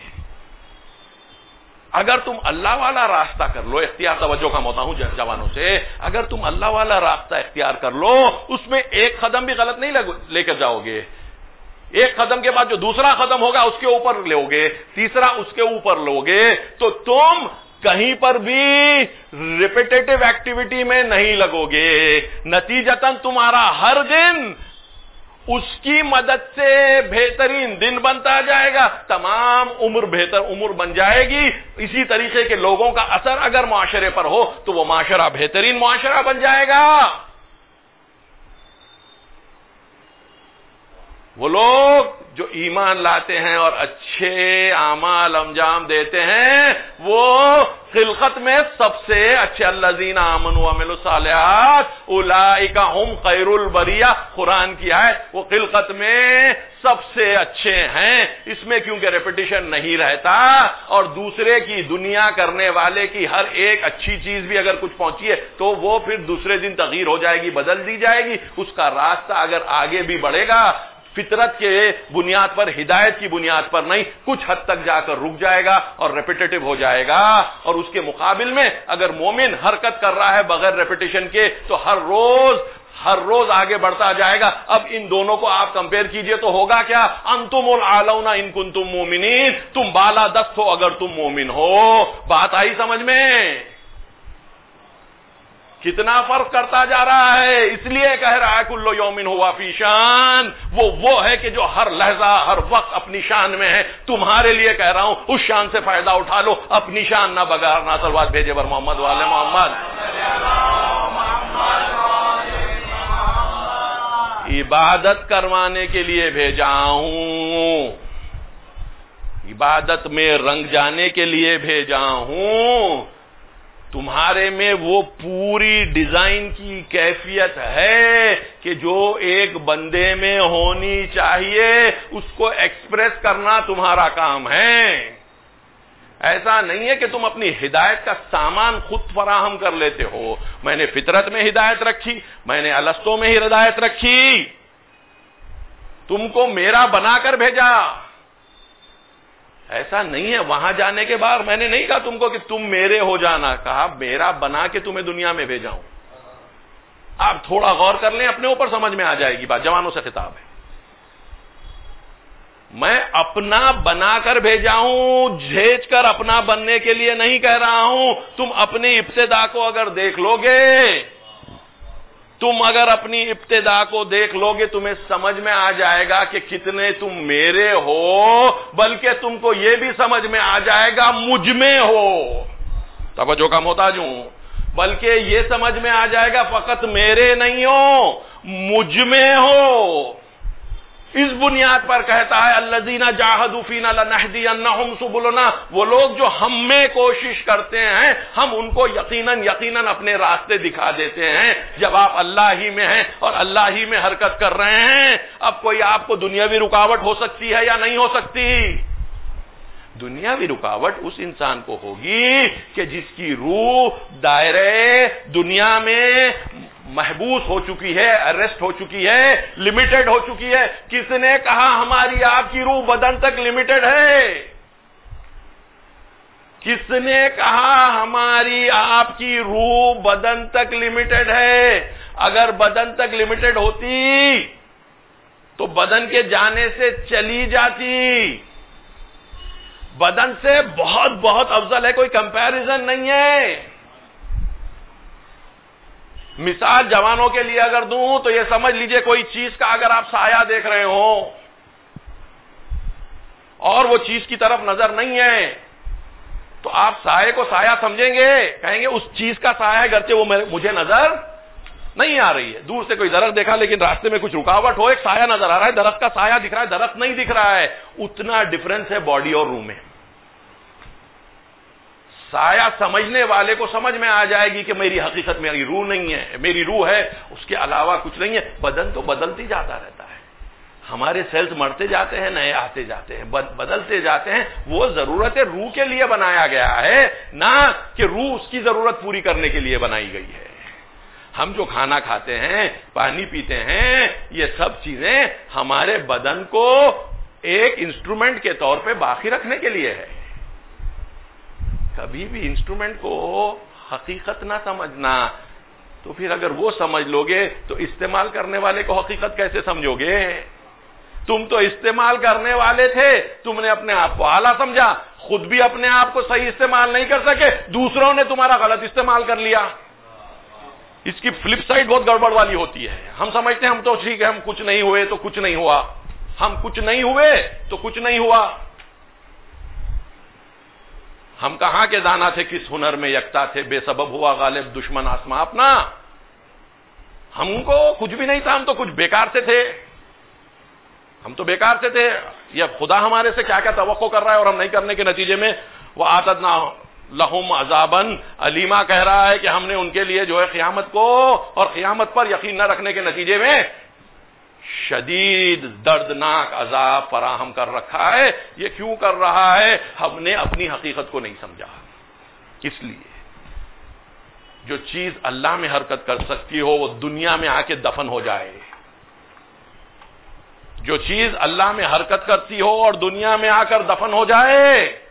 اگر تم اللہ والا راستہ کر لو، اختیار توجہ کا ہوتا ہوں جوانوں سے، اگر تم اللہ والا راستہ اختیار کر لو، اس میں ایک قدم بھی غلط نہیں لے کر جاؤ گے. ایک قدم کے بعد جو دوسرا قدم ہوگا اس کے اوپر لو گے، تیسرا اس کے اوپر لو گے، تو تم کہیں پر بھی ریپیٹیٹو ایکٹیویٹی میں نہیں لگو گے. نتیجتاً تمہارا ہر دن اس کی مدد سے بہترین دن بنتا جائے گا، تمام عمر بہتر عمر بن جائے گی. اسی طریقے کے لوگوں کا اثر اگر معاشرے پر ہو تو وہ معاشرہ بہترین معاشرہ بن جائے گا. وہ لوگ جو ایمان لاتے ہیں اور اچھے اعمال انجام دیتے ہیں وہ خلقت میں سب سے اچھے، الذین آمنوا وعملوا الصالحات اولئک هم خیر البریہ. قرآن کی آیت، وہ خلقت میں سب سے اچھے ہیں. اس میں کیونکہ ریپیٹیشن نہیں رہتا، اور دوسرے کی دنیا کرنے والے کی ہر ایک اچھی چیز بھی اگر کچھ پہنچی ہے تو وہ پھر دوسرے دن تغیر ہو جائے گی، بدل دی جائے گی. اس کا راستہ اگر آگے بھی بڑھے گا فطرت کے بنیاد پر، ہدایت کی بنیاد پر نہیں، کچھ حد تک جا کر رک جائے گا اور ریپیٹیٹو ہو جائے گا. اور اس کے مقابل میں اگر مومن حرکت کر رہا ہے بغیر ریپیٹیشن کے تو ہر روز ہر روز آگے بڑھتا جائے گا. اب ان دونوں کو آپ کمپیئر کیجئے تو ہوگا کیا؟ انتم الاعلون ان کنتم مومنین، تم بالا دست ہو اگر تم مومن ہو. بات آئی سمجھ میں؟ کتنا فرق کرتا جا رہا ہے. اس لیے کہہ رہا ہے کل یوم ہوا فی شان. وہ وہ ہے کہ جو ہر لحظہ ہر وقت اپنی شان میں ہے. تمہارے لیے کہہ رہا ہوں اس شان سے فائدہ اٹھا لو، اپنی شان نہ بگاڑنا. صلوات بھیجے بر محمد والے محمد. عبادت کروانے کے لیے بھیجا ہوں، عبادت میں رنگ جانے کے لیے بھیجا ہوں. تمہارے میں وہ پوری ڈیزائن کی کیفیت ہے کہ جو ایک بندے میں ہونی چاہیے، اس کو ایکسپریس کرنا تمہارا کام ہے. ایسا نہیں ہے کہ تم اپنی ہدایت کا سامان خود فراہم کر لیتے ہو. میں نے فطرت میں ہدایت رکھی، میں نے الستو میں ہدایت رکھی، تم کو میرا بنا کر بھیجا. ایسا نہیں ہے. وہاں جانے کے بعد میں نے نہیں کہا تم کو کہ تم میرے ہو جانا، کہا میرا بنا کے تمہیں دنیا میں بھیجا ہوں. آپ تھوڑا غور کر لیں، اپنے اوپر سمجھ میں آ جائے گی بات. جوانوں سے خطاب ہے. میں اپنا بنا کر بھیجا ہوں، جھیج کر اپنا بننے کے لیے نہیں کہہ رہا ہوں. تم اپنی ابتدا کو اگر دیکھ لو گے، تم اگر اپنی ابتدا کو دیکھ لو گے تمہیں سمجھ میں آ جائے گا کہ کتنے تم میرے ہو، بلکہ تم کو یہ بھی سمجھ میں آ جائے گا مجھ میں ہو. توجہ کا محتاج ہوں. بلکہ یہ سمجھ میں آ جائے گا فقط میرے نہیں ہو، مجھ میں ہو. اس بنیاد پر کہتا ہے الذین جاہدوا فینا لنہدینہم سبلنا. وہ لوگ جو ہم میں کوشش کرتے ہیں ہم ان کو یقیناً یقیناً اپنے راستے دکھا دیتے ہیں. جب آپ اللہ ہی میں ہیں اور اللہ ہی میں حرکت کر رہے ہیں، اب کوئی آپ کو دنیاوی رکاوٹ ہو سکتی ہے یا نہیں ہو سکتی؟ دنیاوی رکاوٹ اس انسان کو ہوگی کہ جس کی روح دائرے دنیا میں محبوس ہو چکی ہے، اریسٹ ہو چکی ہے، لمیٹڈ ہو چکی ہے. کس نے کہا ہماری آپ کی روح بدن تک لمیٹڈ ہے؟ کس نے کہا ہماری آپ کی روح بدن تک لمیٹڈ ہے؟ اگر بدن تک لمیٹڈ ہوتی تو بدن کے جانے سے چلی جاتی. بدن سے بہت بہت افضل ہے، کوئی کمپیریزن نہیں ہے. مثال جوانوں کے لیے اگر دوں تو یہ سمجھ لیجئے، کوئی چیز کا اگر آپ سایہ دیکھ رہے ہو اور وہ چیز کی طرف نظر نہیں ہے تو آپ سائے کو سایہ سمجھیں گے، کہیں گے اس چیز کا سایہ ہے گرچہ وہ مجھے نظر نہیں آ رہی ہے. دور سے کوئی درخت دیکھا لیکن راستے میں کچھ رکاوٹ ہو، ایک سایہ نظر آ رہا ہے، درخت کا سایہ دکھ رہا ہے، درخت نہیں دکھ رہا ہے. اتنا ڈفرنس ہے باڈی اور روح میں. سایہ سمجھنے والے کو سمجھ میں آ جائے گی کہ میری حقیقت میری روح نہیں ہے، میری روح ہے، اس کے علاوہ کچھ نہیں ہے. بدن تو بدلتی جاتا رہتا ہے، ہمارے سیلز مرتے جاتے ہیں، نئے آتے جاتے ہیں، بدلتے جاتے ہیں. وہ ضرورت روح کے لیے بنایا گیا ہے، نہ کہ روح اس کی ضرورت پوری کرنے کے لیے بنائی گئی ہے. ہم جو کھانا کھاتے ہیں، پانی پیتے ہیں، یہ سب چیزیں ہمارے بدن کو ایک انسٹرومنٹ کے طور پہ باقی رکھنے کے لیے ہے. کبھی بھی انسٹرومنٹ کو حقیقت نہ سمجھنا. تو پھر اگر وہ سمجھ لو گے تو استعمال کرنے والے کو حقیقت کیسے سمجھو گے؟ تم تو استعمال کرنے والے تھے، تم نے اپنے آپ کو اعلیٰ سمجھا، خود بھی اپنے آپ کو صحیح استعمال نہیں کر سکے، دوسروں نے تمہارا غلط استعمال کر لیا. اس کی فلپ سائڈ بہت گڑبڑ والی ہوتی ہے. ہم سمجھتے ہیں ہم تو ٹھیک ہے، ہم کچھ نہیں ہوئے تو کچھ نہیں ہوا، ہم کچھ نہیں ہوئے تو کچھ نہیں ہوا. ہم کہاں کے دانا تھے، کس ہنر میں یکتا تھے، بے سبب ہوا غالب دشمن آسماں اپنا. ہم کو کچھ بھی نہیں تھا، ہم تو کچھ بیکار سے تھے، ہم تو بیکار سے تھے. یہ خدا ہمارے سے کیا کیا توقع کر رہا ہے اور ہم نہیں کرنے کے نتیجے میں وہ آتدنا لہم عذابن علیما کہہ رہا ہے کہ ہم نے ان کے لیے جو ہے قیامت کو اور قیامت پر یقین نہ رکھنے کے نتیجے میں شدید دردناک عذاب فراہم کر رکھا ہے. یہ کیوں کر رہا ہے؟ ہم نے اپنی حقیقت کو نہیں سمجھا. کس لیے؟ جو چیز اللہ میں حرکت کر سکتی ہو وہ دنیا میں آ کے دفن ہو جائے. جو چیز اللہ میں حرکت کرتی ہو اور دنیا میں آ کر دفن ہو جائے،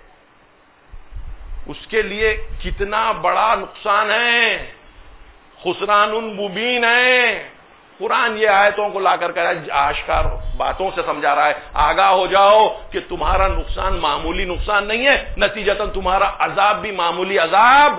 اس کے لیے کتنا بڑا نقصان ہے، خسران مبین ہے. قرآن یہ آیتوں کو لا کر کر آشکار باتوں سے سمجھا رہا ہے. آگاہ ہو جاؤ کہ تمہارا نقصان معمولی نقصان نہیں ہے، نتیجتاً تمہارا عذاب بھی معمولی عذاب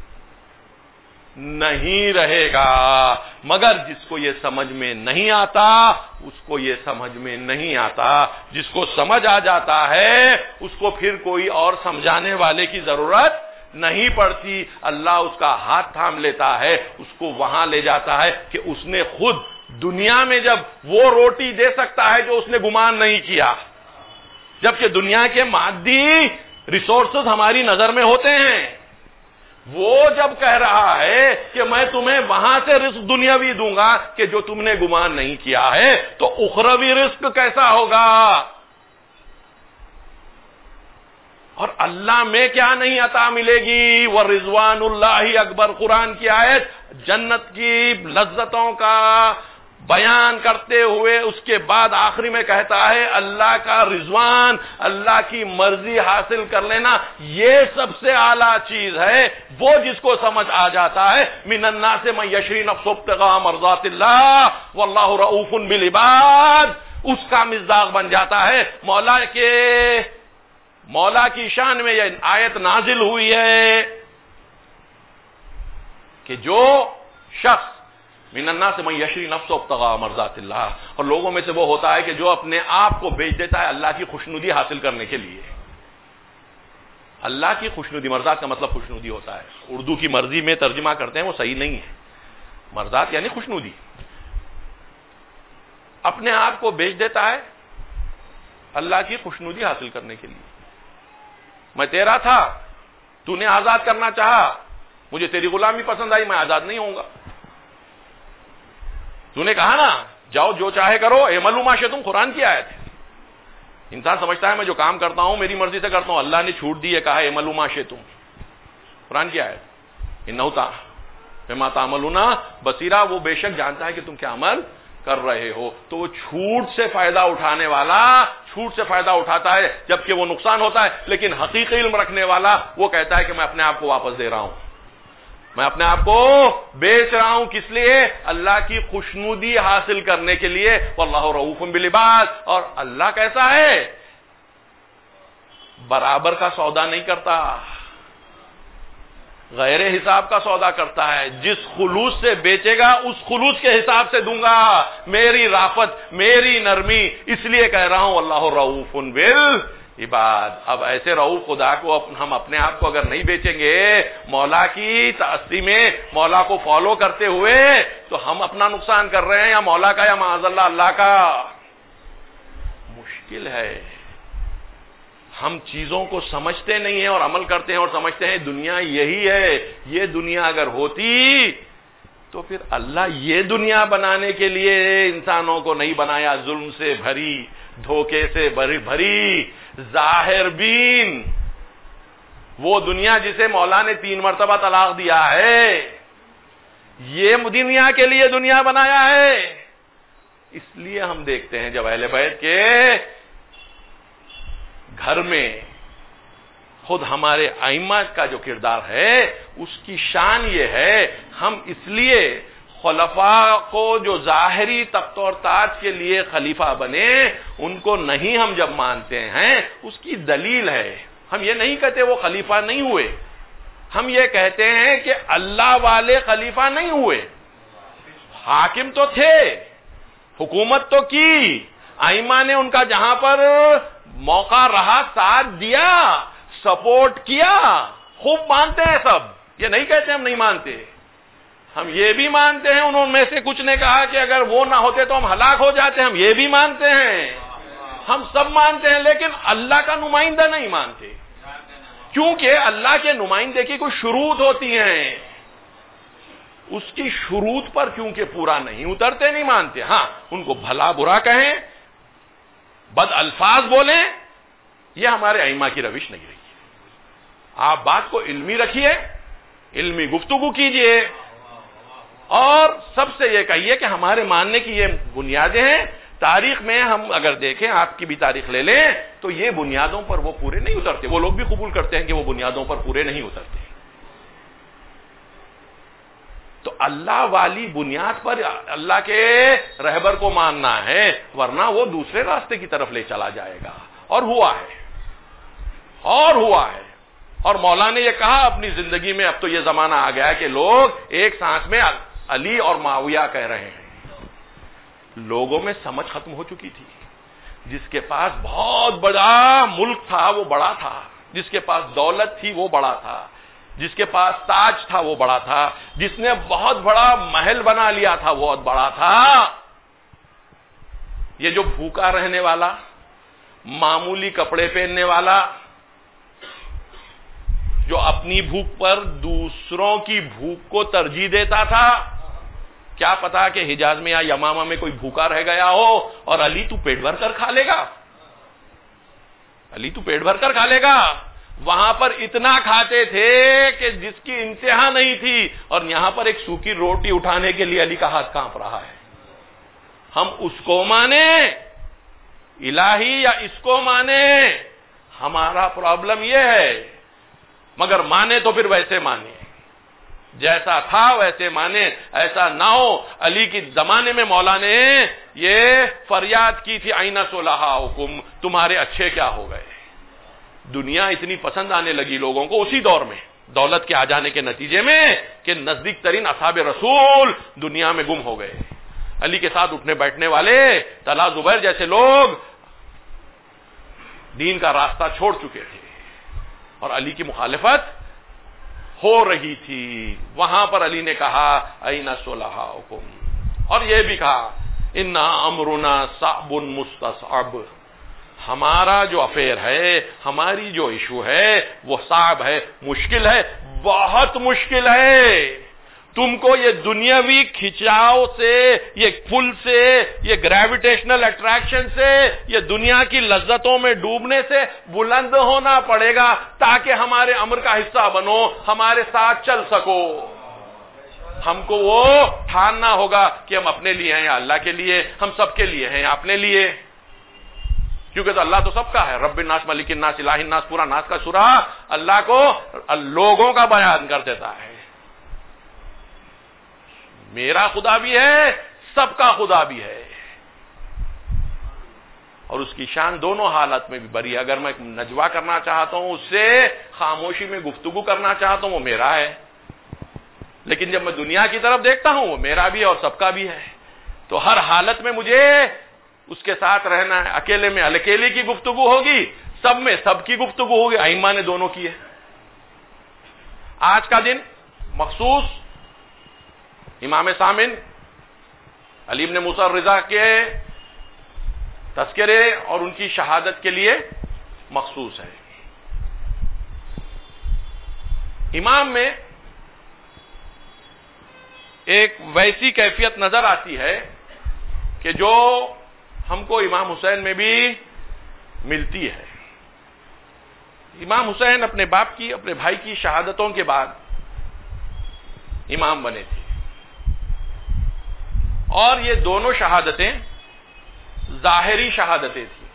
نہیں رہے گا. مگر جس کو یہ سمجھ میں نہیں آتا اس کو یہ سمجھ میں نہیں آتا. جس کو سمجھ آ جاتا ہے اس کو پھر کوئی اور سمجھانے والے کی ضرورت نہیں پڑتی. اللہ اس کا ہاتھ تھام لیتا ہے، اس کو وہاں لے جاتا ہے کہ اس نے خود دنیا میں جب وہ روٹی دے سکتا ہے جو اس نے گمان نہیں کیا، جبکہ دنیا کے مادی ریسورسز ہماری نظر میں ہوتے ہیں، وہ جب کہہ رہا ہے کہ میں تمہیں وہاں سے رزق دنیاوی دوں گا کہ جو تم نے گمان نہیں کیا ہے، تو اخروی رزق کیسا ہوگا؟ اور اللہ میں کیا نہیں عطا ملے گی؟ وَرِضْوَانُ اللَّهِ اکبر. قرآن کی آیت جنت کی لذتوں کا بیان کرتے ہوئے اس کے بعد آخری میں کہتا ہے اللہ کا رضوان، اللہ کی مرضی حاصل کر لینا یہ سب سے اعلیٰ چیز ہے. وہ جس کو سمجھ آ جاتا ہے من الناس من یشری نفسہ ابتغاء مرضات اللہ واللہ رؤوف بالعباد، اس کا مصداق بن جاتا ہے. مولا کے مولا کی شان میں یہ آیت نازل ہوئی ہے کہ جو شخص من الناس من یشری نفسہ ابتغاء مرضات اللہ، اور لوگوں میں سے وہ ہوتا ہے کہ جو اپنے آپ کو بیچ دیتا ہے اللہ کی خوشنودی حاصل کرنے کے لیے. اللہ کی خوشنودی، مرضات کا مطلب خوشنودی ہوتا ہے. اردو کی مرضی میں ترجمہ کرتے ہیں وہ صحیح نہیں ہے. مرضات یعنی خوشنودی. اپنے آپ کو بیچ دیتا ہے اللہ کی خوشنودی حاصل کرنے کے لیے. میں تیرا تھا، تو نے آزاد کرنا چاہا، مجھے تیری غلامی پسند آئی، میں آزاد نہیں ہوں گا. تو نے کہا نا جاؤ جو چاہے کرو، اعملوا ما شئتم، قرآن کی آیت ہے. انسان سمجھتا ہے میں جو کام کرتا ہوں میری مرضی سے کرتا ہوں، اللہ نے چھوٹ دی ہے، کہا اعملوا ما شئتم، قرآن کی آیت. انہ بما تعملون بصیرا، وہ بے شک جانتا ہے کہ تم کیا عمل کر رہے ہو. تو وہ جھوٹ سے فائدہ اٹھانے والا جھوٹ سے فائدہ اٹھاتا ہے جبکہ وہ نقصان ہوتا ہے، لیکن حقیقی علم رکھنے والا وہ کہتا ہے کہ میں اپنے آپ کو واپس دے رہا ہوں، میں اپنے آپ کو بیچ رہا ہوں. کس لیے؟ اللہ کی خوشنودی حاصل کرنے کے لیے. واللہ رؤوف بالعباد. اور اللہ کیسا ہے؟ برابر کا سودا نہیں کرتا، غیر حساب کا سودا کرتا ہے. جس خلوص سے بیچے گا اس خلوص کے حساب سے دوں گا. میری رافت، میری نرمی، اس لیے کہہ رہا ہوں اللہ رؤوف بالعباد. اب ایسے رؤوف خدا کو ہم اپنے آپ کو اگر نہیں بیچیں گے مولا کی تأسی میں، مولا کو فالو کرتے ہوئے، تو ہم اپنا نقصان کر رہے ہیں یا مولا کا یا معاذ اللہ اللہ کا. مشکل ہے. ہم چیزوں کو سمجھتے نہیں ہیں اور عمل کرتے ہیں اور سمجھتے ہیں دنیا یہی ہے. یہ دنیا اگر ہوتی تو پھر اللہ یہ دنیا بنانے کے لیے انسانوں کو نہیں بنایا. ظلم سے بھری، دھوکے سے بھری بھری ظاہر بین وہ دنیا جسے مولا نے تین مرتبہ طلاق دیا ہے، یہ دنیا کے لیے دنیا بنایا ہے. اس لیے ہم دیکھتے ہیں جب اہل بیت کے گھر میں خود ہمارے ائمہ کا جو کردار ہے اس کی شان یہ ہے، ہم اس لیے خلفاء کو جو ظاہری تخت اور تاج کے لیے خلیفہ بنے ان کو نہیں ہم جب مانتے ہیں، اس کی دلیل ہے. ہم یہ نہیں کہتے وہ خلیفہ نہیں ہوئے، ہم یہ کہتے ہیں کہ اللہ والے خلیفہ نہیں ہوئے. حاکم تو تھے، حکومت تو کی، ائمہ نے ان کا جہاں پر موقع رہا ساتھ دیا، سپورٹ کیا. خوب مانتے ہیں سب، یہ نہیں کہتے ہم نہیں مانتے. ہم یہ بھی مانتے ہیں انہوں میں سے کچھ نے کہا کہ اگر وہ نہ ہوتے تو ہم ہلاک ہو جاتے، ہم یہ بھی مانتے ہیں. ہم سب مانتے ہیں، لیکن اللہ کا نمائندہ نہیں مانتے، کیونکہ اللہ کے نمائندے کی کوئی شروط ہوتی ہیں. اس کی شروط پر کیونکہ پورا نہیں اترتے نہیں مانتے. ہاں ان کو بھلا برا کہیں، بد الفاظ بولیں، یہ ہمارے ائمہ کی روش نہیں رہی. آپ بات کو علمی رکھیے، علمی گفتگو کیجئے، اور سب سے یہ کہیے کہ ہمارے ماننے کی یہ بنیادیں ہیں. تاریخ میں ہم اگر دیکھیں، آپ کی بھی تاریخ لے لیں، تو یہ بنیادوں پر وہ پورے نہیں اترتے. وہ لوگ بھی قبول کرتے ہیں کہ وہ بنیادوں پر پورے نہیں اترتے. تو اللہ والی بنیاد پر اللہ کے رہبر کو ماننا ہے، ورنہ وہ دوسرے راستے کی طرف لے چلا جائے گا. اور ہوا ہے اور ہوا ہے اور مولا نے یہ کہا اپنی زندگی میں، اب تو یہ زمانہ آ گیا ہے کہ لوگ ایک سانس میں علی اور معاویہ کہہ رہے ہیں. لوگوں میں سمجھ ختم ہو چکی تھی. جس کے پاس بہت بڑا ملک تھا وہ بڑا تھا، جس کے پاس دولت تھی وہ بڑا تھا، جس کے پاس تاج تھا وہ بڑا تھا، جس نے بہت بڑا محل بنا لیا تھا وہ بہت بڑا تھا. یہ جو بھوکا رہنے والا، معمولی کپڑے پہننے والا، جو اپنی بھوک پر دوسروں کی بھوک کو ترجیح دیتا تھا، کیا پتا کہ حجاز میں یا یمامہ میں کوئی بھوکا رہ گیا ہو اور علی تو پیٹ بھر کر کھا لے گا، علی تو پیٹ بھر کر کھا لے گا. وہاں پر اتنا کھاتے تھے کہ جس کی انتہا نہیں تھی، اور یہاں پر ایک سوکھی روٹی اٹھانے کے لیے علی کا ہاتھ کانپ رہا ہے. ہم اس کو مانے الہی یا اس کو مانے، ہمارا پرابلم یہ ہے. مگر مانے تو پھر ویسے مانے، جیسا تھا ویسے مانے. ایسا نہ ہو. علی کے زمانے میں مولا نے یہ فریاد کی تھی، آئینہ صلحاؤکم، تمہارے اچھے کیا ہو گئے. دنیا اتنی پسند آنے لگی لوگوں کو اسی دور میں، دولت کے آ جانے کے نتیجے میں، کہ نزدیک ترین اصحاب رسول دنیا میں گم ہو گئے. علی کے ساتھ اٹھنے بیٹھنے والے طلحہ زبیر جیسے لوگ دین کا راستہ چھوڑ چکے تھے اور علی کی مخالفت ہو رہی تھی. وہاں پر علی نے کہا اینا صلحاؤکم، اور یہ بھی کہا انا امرنا صعب مستصعب، ہمارا جو افیئر ہے، ہماری جو ایشو ہے وہ صعب ہے، مشکل ہے، بہت مشکل ہے. تم کو یہ دنیاوی کھچاؤ سے، یہ پل سے، یہ گریویٹیشنل اٹریکشن سے، یہ دنیا کی لذتوں میں ڈوبنے سے بلند ہونا پڑے گا تاکہ ہمارے امر کا حصہ بنو، ہمارے ساتھ چل سکو. ہم کو وہ ٹھاننا ہوگا کہ ہم اپنے لیے ہیں یا اللہ کے لیے، ہم سب کے لیے ہیں یا اپنے لیے، کیونکہ تو اللہ تو سب کا ہے. رب الناس ملک الناس الہ الناس، پورا ناس کا سورہ اللہ کو لوگوں کا بیان کر دیتا ہے. میرا خدا بھی ہے، سب کا خدا بھی ہے، اور اس کی شان دونوں حالت میں بھی بری ہے. اگر میں نجوا کرنا چاہتا ہوں، اس سے خاموشی میں گفتگو کرنا چاہتا ہوں، وہ میرا ہے، لیکن جب میں دنیا کی طرف دیکھتا ہوں وہ میرا بھی ہے اور سب کا بھی ہے. تو ہر حالت میں مجھے اس کے ساتھ رہنا ہے. اکیلے میں اکیلے کی گفتگو ہوگی، سب میں سب کی گفتگو ہوگی. ائمہ نے دونوں کی ہے. آج کا دن مخصوص امام سامن علی بن موسیٰ الرضا کے تذکرے اور ان کی شہادت کے لیے مخصوص ہے. امام میں ایک ویسی کیفیت نظر آتی ہے کہ جو ہم کو امام حسین میں بھی ملتی ہے. امام حسین اپنے باپ کی، اپنے بھائی کی شہادتوں کے بعد امام بنے تھے، اور یہ دونوں شہادتیں ظاہری شہادتیں تھیں.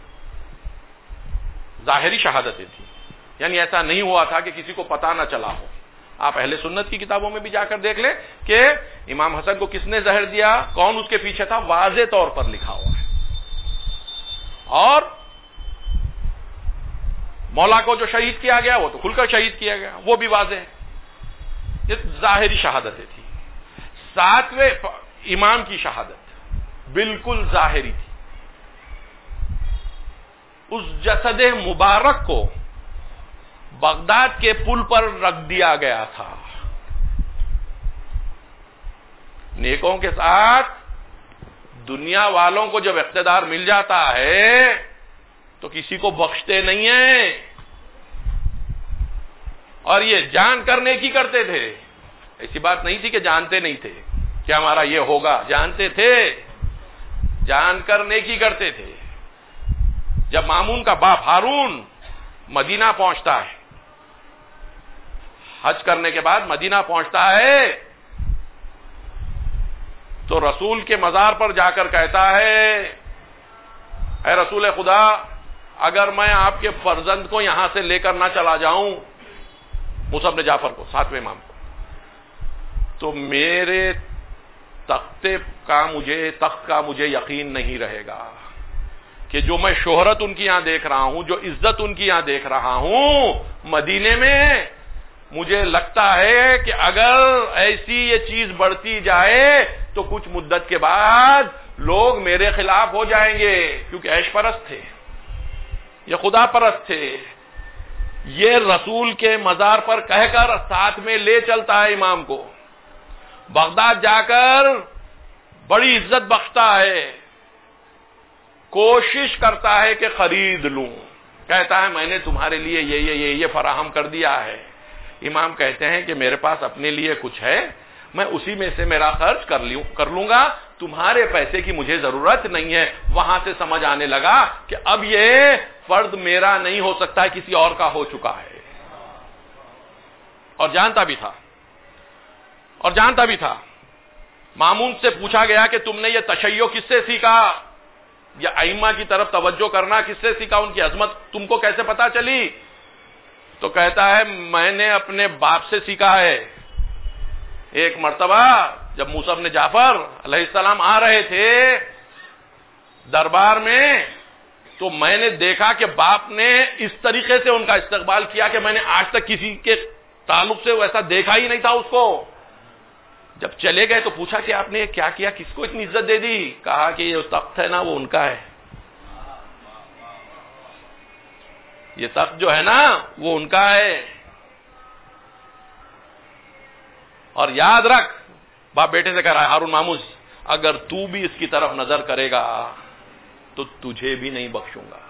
ظاہری شہادتیں تھیں یعنی ایسا نہیں ہوا تھا کہ کسی کو پتہ نہ چلا ہو. آپ اہل سنت کی کتابوں میں بھی جا کر دیکھ لیں کہ امام حسن کو کس نے زہر دیا، کون اس کے پیچھے تھا، واضح طور پر لکھا ہوا ہے. اور مولا کو جو شہید کیا گیا وہ تو کھل کر شہید کیا گیا، وہ بھی واضح ہے. یہ ظاہری شہادتیں تھیں. ساتویں امام کی شہادت بالکل ظاہری تھی. اس جسد مبارک کو بغداد کے پل پر رکھ دیا گیا تھا. نیکوں کے ساتھ دنیا والوں کو جب اقتدار مل جاتا ہے تو کسی کو بخشتے نہیں ہیں، اور یہ جان کر نیکی کرتے تھے. ایسی بات نہیں تھی کہ جانتے نہیں تھے کہ ہمارا یہ ہوگا، جانتے تھے، جان کر نیکی کرتے تھے. جب مامون کا باپ ہارون مدینہ پہنچتا ہے، حج کرنے کے بعد مدینہ پہنچتا ہے، تو رسول کے مزار پر جا کر کہتا ہے، اے رسول خدا، اگر میں آپ کے فرزند کو یہاں سے لے کر نہ چلا جاؤں، موسیٰ بن جعفر کو، ساتویں امام کو، تو میرے تخت کا مجھے تخت کا مجھے یقین نہیں رہے گا کہ جو میں شہرت ان کی یہاں دیکھ رہا ہوں، جو عزت ان کی یہاں دیکھ رہا ہوں مدینے میں، مجھے لگتا ہے کہ اگر ایسی یہ چیز بڑھتی جائے تو کچھ مدت کے بعد لوگ میرے خلاف ہو جائیں گے، کیونکہ عیش پرست تھے، یہ خدا پرست تھے. یہ رسول کے مزار پر کہہ کر ساتھ میں لے چلتا ہے امام کو. بغداد جا کر بڑی عزت بخشتا ہے، کوشش کرتا ہے کہ خرید لوں. کہتا ہے میں نے تمہارے لیے یہ یہ یہ یہ فراہم کر دیا ہے. امام کہتے ہیں کہ میرے پاس اپنے لیے کچھ ہے، میں اسی میں سے میرا خرچ کر لوں کر لوں گا، تمہارے پیسے کی مجھے ضرورت نہیں ہے. وہاں سے سمجھ آنے لگا کہ اب یہ فرد میرا نہیں ہو سکتا ہے، کسی اور کا ہو چکا ہے. اور جانتا بھی تھا اور جانتا بھی تھا مامون سے پوچھا گیا کہ تم نے یہ تشیع کس سے سیکھا، یا ائمہ کی طرف توجہ کرنا کس سے سیکھا، ان کی عظمت تم کو کیسے پتا چلی؟ تو کہتا ہے میں نے اپنے باپ سے سیکھا ہے. ایک مرتبہ جب موسیٰ بن جعفر علیہ السلام آ رہے تھے دربار میں، تو میں نے دیکھا کہ باپ نے اس طریقے سے ان کا استقبال کیا کہ میں نے آج تک کسی کے تعلق سے ویسا دیکھا ہی نہیں تھا اس کو. جب چلے گئے تو پوچھا کہ آپ نے کیا کیا، کس کو اتنی عزت دے دی؟ کہا کہ یہ تخت ہے نا وہ ان کا ہے، یہ تخت جو ہے نا وہ ان کا ہے. اور یاد رکھ، باپ بیٹے سے کہہ رہا ہے، ہارون ماموس، اگر تو بھی اس کی طرف نظر کرے گا تو تجھے بھی نہیں بخشوں گا.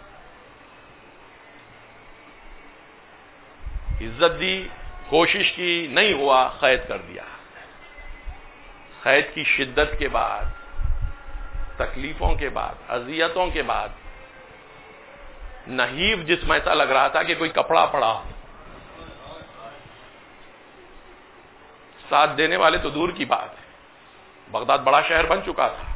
عزت دی، کوشش کی، نہیں ہوا، قید کر دیا. قید کی شدت کے بعد، تکلیفوں کے بعد، اذیتوں کے بعد، نحیف جسم ایسا لگ رہا تھا کہ کوئی کپڑا پڑا ہو. ساتھ دینے والے تو دور کی بات ہے، بغداد بڑا شہر بن چکا تھا۔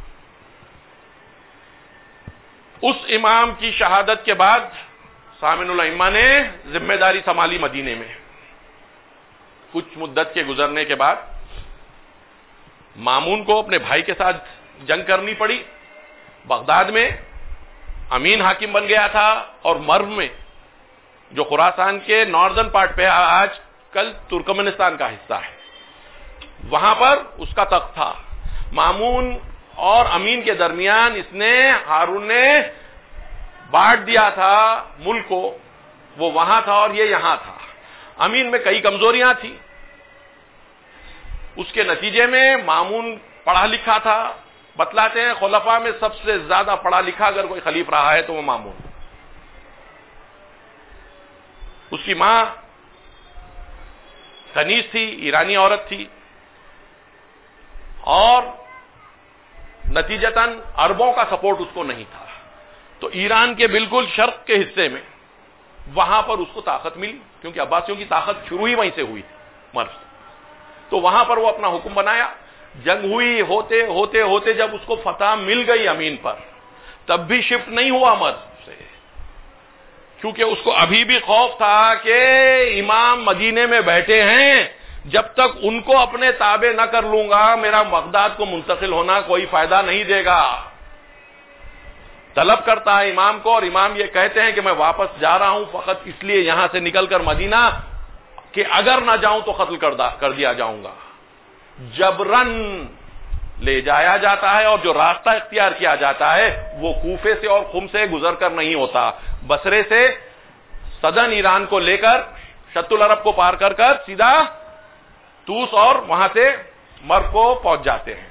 اس امام کی شہادت کے بعد ثامن الائمہ نے ذمہ داری سنبھالی مدینے میں۔ کچھ مدت کے گزرنے کے بعد مامون کو اپنے بھائی کے ساتھ جنگ کرنی پڑی۔ بغداد میں امین حاکم بن گیا تھا، اور مرو میں جو خراسان کے ناردرن پارٹ پہ آج کل ترکمانستان کا حصہ ہے، وہاں پر اس کا تخت تھا۔ مامون اور امین کے درمیان اس نے ہارون نے بانٹ دیا تھا ملک کو، وہ وہاں تھا اور یہ یہاں تھا۔ امین میں کئی کمزوریاں تھیں، اس کے نتیجے میں مامون پڑھا لکھا تھا۔ بتلاتے ہیں خلفاء میں سب سے زیادہ پڑھا لکھا اگر کوئی خلیف رہا ہے تو وہ مامون۔ اس کی ماں کنیز تھی، ایرانی عورت تھی، اور نتیجتاً عربوں کا سپورٹ اس کو نہیں تھا، تو ایران کے بالکل شرق کے حصے میں وہاں پر اس کو طاقت ملی، کیونکہ عباسیوں کی طاقت شروع ہی وہیں سے ہوئی تھی مرز، تو وہاں پر وہ اپنا حکم بنایا۔ جنگ ہوئی، ہوتے ہوتے ہوتے جب اس کو فتح مل گئی امین پر، تب بھی شفٹ نہیں ہوا مرز سے، کیونکہ اس کو ابھی بھی خوف تھا کہ امام مدینے میں بیٹھے ہیں، جب تک ان کو اپنے تابع نہ کر لوں گا میرا بغداد کو منتقل ہونا کوئی فائدہ نہیں دے گا۔ طلب کرتا ہے امام کو، اور امام یہ کہتے ہیں کہ میں واپس جا رہا ہوں فقط اس لیے یہاں سے نکل کر مدینہ کہ اگر نہ جاؤں تو قتل کر دیا جاؤں گا۔ جبرن لے جایا جاتا ہے، اور جو راستہ اختیار کیا جاتا ہے وہ کوفے سے اور خم سے گزر کر نہیں ہوتا، بصرے سے صدن ایران کو لے کر شط العرب کو پار کر کر سیدھا توس اور وہاں سے مرو کو پہنچ جاتے ہیں۔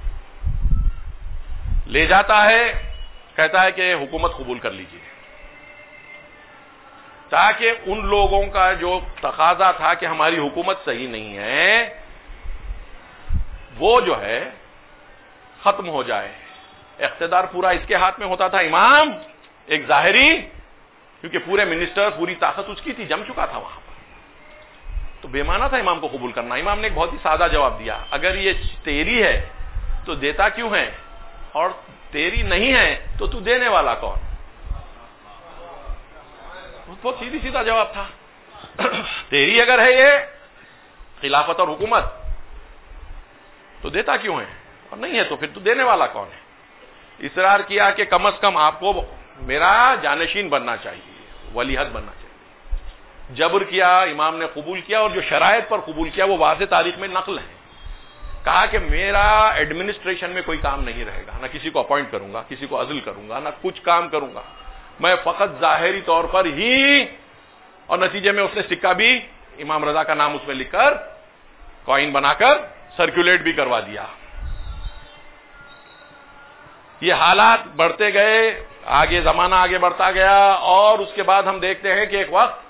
لے جاتا ہے، کہتا ہے کہ حکومت قبول کر لیجیے، تاکہ ان لوگوں کا جو تقاضا تھا کہ ہماری حکومت صحیح نہیں ہے وہ جو ہے ختم ہو جائے۔ اقتدار پورا اس کے ہاتھ میں ہوتا تھا، امام ایک ظاہری، کیونکہ پورے منسٹر پوری طاقت اس کی تھی، جم چکا تھا وہاں پر، تو بے معنی تھا امام کو قبول کرنا۔ امام نے ایک بہت ہی سادہ جواب دیا، اگر یہ تیری ہے تو دیتا کیوں ہے، اور تیری نہیں ہے تو تو دینے والا کون؟ بہت سیدھی سیدھا جواب تھا۔ تیری اگر ہے یہ خلافت اور حکومت تو دیتا کیوں ہے، اور نہیں ہے تو پھر تو دینے والا کون ہے؟ اصرار کیا کہ کم از کم آپ کو میرا جانشین بننا چاہیے، ولی عہد بننا چاہیے۔ جبر کیا، امام نے قبول کیا، اور جو شرائط پر قبول کیا وہ واضح تاریخ میں نقل ہے۔ کہا کہ میرا ایڈمنسٹریشن میں کوئی کام نہیں رہے گا، نہ کسی کو اپوائنٹ کروں گا، کسی کو عزل کروں گا، نہ کچھ کام کروں گا، میں فقط ظاہری طور پر ہی، اور نتیجے میں اس نے سکہ بھی امام رضا کا نام اس میں لکھ کر کوائن بنا کر سرکولیٹ بھی کروا دیا۔ یہ حالات بڑھتے گئے، آگے زمانہ آگے بڑھتا گیا، اور اس کے بعد ہم دیکھتے ہیں کہ ایک وقت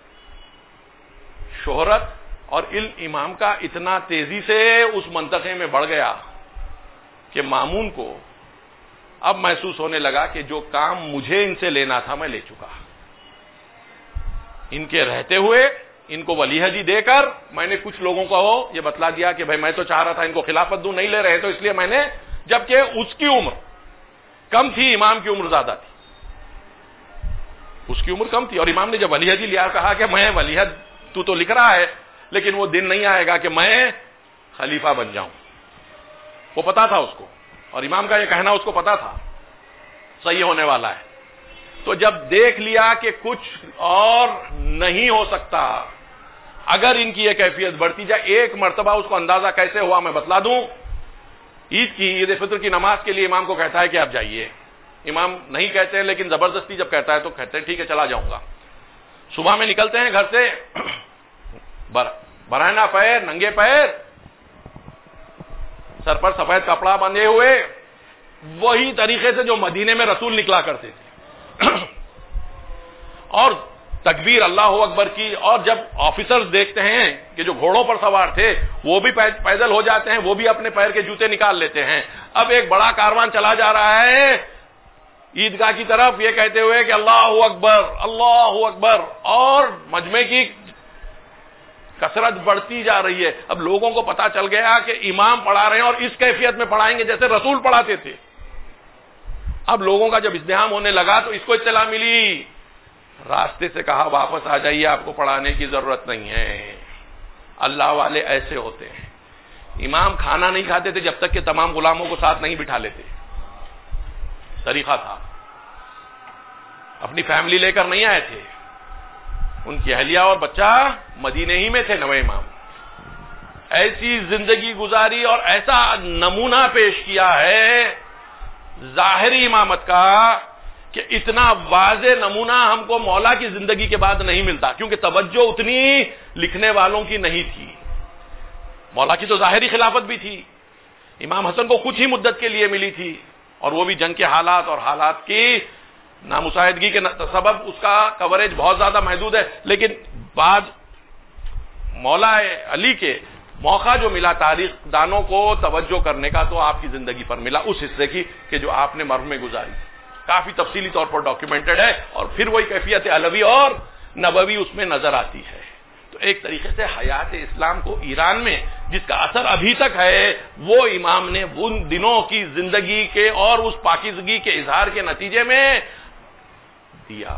شہرت اور علم امام کا اتنا تیزی سے اس منطقے میں بڑھ گیا کہ مامون کو اب محسوس ہونے لگا کہ جو کام مجھے ان سے لینا تھا میں لے چکا، ان کے رہتے ہوئے ان کو ولی عہدی دے کر میں نے کچھ لوگوں کو یہ بتلا دیا کہ بھائی میں تو چاہ رہا تھا ان کو خلافت دوں، نہیں لے رہے تو اس لیے میں نے، جبکہ اس کی عمر کم تھی، امام کی عمر زیادہ تھی، اس کی عمر کم تھی، اور امام نے جب ولی عہدی لیا کہا کہ میں ولی عہد تو تو لکھ رہا ہے لیکن وہ دن نہیں آئے گا کہ میں خلیفہ بن جاؤں۔ وہ پتا تھا اس کو، اور امام کا یہ کہنا اس کو پتا تھا صحیح ہونے والا ہے۔ تو جب دیکھ لیا کہ کچھ اور نہیں ہو سکتا اگر ان کی یہ کیفیت بڑھتی جائے، ایک مرتبہ اس کو اندازہ کیسے ہوا میں بتلا دوں۔ عید کی، عید فطر کی نماز کے لیے امام کو کہتا ہے کہ آپ جائیے، امام نہیں کہتے ہیں لیکن زبردستی جب کہتا ہے تو کہتے ہیں ٹھیک ہے چلا جاؤں گا۔ صبح میں نکلتے ہیں گھر سے، برہنہ پیر، ننگے پیر، سر پر سفید کپڑا بندھے ہوئے، وہی طریقے سے جو مدینے میں رسول نکلا کرتے تھے، اور تکبیر اللہ اکبر کی، اور جب آفیسرز دیکھتے ہیں کہ جو گھوڑوں پر سوار تھے وہ بھی پیدل ہو جاتے ہیں، وہ بھی اپنے پیر کے جوتے نکال لیتے ہیں۔ اب ایک بڑا کاروان چلا جا رہا ہے عیدگاہ کی طرف، یہ کہتے ہوئے کہ اللہ اکبر اللہ اکبر، اور مجمع کی کثرت بڑھتی جا رہی ہے. اب لوگوں کو پتا چل گیا کہ امام پڑھا رہے ہیں اور اس کیفیت میں پڑھائیں گے جیسے رسول پڑھاتے تھے. اب لوگوں کا جب ازدحام ہونے لگا تو اس کو اطلاع ملی, راستے سے کہا واپس آ جائیے, آپ کو پڑھانے کی ضرورت نہیں ہے. اللہ والے ایسے ہوتے ہیں. امام کھانا نہیں کھاتے تھے جب تک کہ تمام غلاموں کو ساتھ نہیں بٹھا لیتے. طریقہ تھا. اپنی فیملی لے کر نہیں آئے تھے, ان کی اہلیہ اور بچہ مدینے ہی میں تھے. نوے امام ایسی زندگی گزاری اور ایسا نمونہ پیش کیا ہے ظاہری امامت کا کہ اتنا واضح نمونہ ہم کو مولا کی زندگی کے بعد نہیں ملتا, کیونکہ توجہ اتنی لکھنے والوں کی نہیں تھی. مولا کی تو ظاہری خلافت بھی تھی, امام حسن کو کچھ ہی مدت کے لیے ملی تھی, اور وہ بھی جنگ کے حالات اور حالات کی نامشاہدگی کے سبب اس کا کوریج بہت زیادہ محدود ہے. لیکن بعد مولا علی کے موقع جو ملا تاریخ دانوں کو توجہ کرنے کا تو آپ کی زندگی پر ملا, اس حصے کی کہ جو آپ نے مرو میں گزاری. کافی تفصیلی طور پر ڈاکیومنٹڈ ہے, اور پھر وہی کیفیت علوی اور نبوی اس میں نظر آتی ہے. تو ایک طریقے سے حیات اسلام کو ایران میں جس کا اثر ابھی تک ہے وہ امام نے ان دنوں کی زندگی کے اور اس پاکیزگی کے اظہار کے نتیجے میں دیا.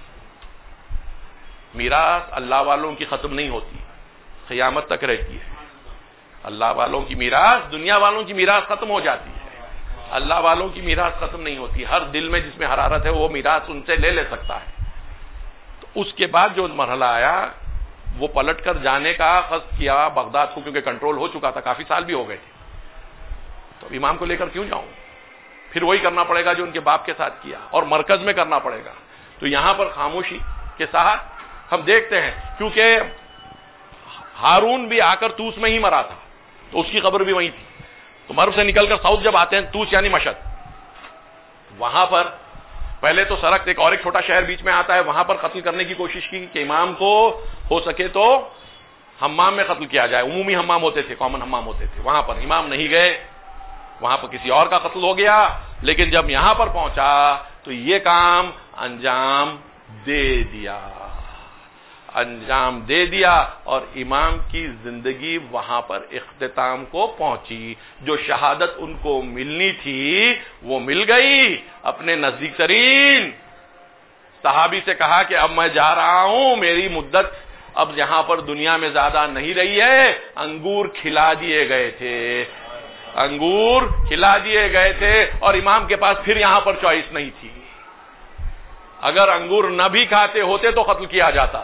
میراث اللہ والوں کی ختم نہیں ہوتی, قیامت تک رہتی ہے. اللہ والوں کی میراث, دنیا والوں کی میراث ختم ہو جاتی ہے, اللہ والوں کی میراث ختم نہیں ہوتی. ہر دل میں جس میں حرارت ہے وہ میراث ان سے لے لے سکتا ہے. تو اس کے بعد جو مرحلہ آیا وہ پلٹ کر جانے کا قصد کیا بغداد کو, کیونکہ کنٹرول ہو چکا تھا, کافی سال بھی ہو گئے تھے. تو امام کو لے کر کیوں جاؤں, پھر وہی کرنا پڑے گا جو ان کے باپ کے ساتھ کیا, اور مرکز میں کرنا پڑے گا. تو یہاں پر خاموشی کے ساتھ ہم دیکھتے ہیں, کیونکہ ہارون بھی آ کر توس میں ہی مرا تھا, تو اس کی قبر بھی وہیں تھی. تو مرو سے نکل کر ساؤتھ جب آتے ہیں, توس یعنی مشہد, وہاں پر پہلے تو سرخت ایک اور ایک چھوٹا شہر بیچ میں آتا ہے, وہاں پر قتل کرنے کی کوشش کی کہ امام کو ہو سکے تو حمام میں قتل کیا جائے. عمومی حمام ہوتے تھے, کامن حمام ہوتے تھے, وہاں پر امام نہیں گئے, وہاں پر کسی اور کا قتل ہو گیا. لیکن جب یہاں پر پہنچا تو یہ کام انجام دے دیا, انجام دے دیا, اور امام کی زندگی وہاں پر اختتام کو پہنچی. جو شہادت ان کو ملنی تھی وہ مل گئی. اپنے نزدیک ترین صحابی سے کہا کہ اب میں جا رہا ہوں, میری مدت اب یہاں پر دنیا میں زیادہ نہیں رہی ہے. انگور کھلا دیے گئے تھے, انگور کھلا دیے گئے تھے, اور امام کے پاس پھر یہاں پر چوائس نہیں تھی. اگر انگور نہ بھی کھاتے ہوتے تو قتل کیا جاتا.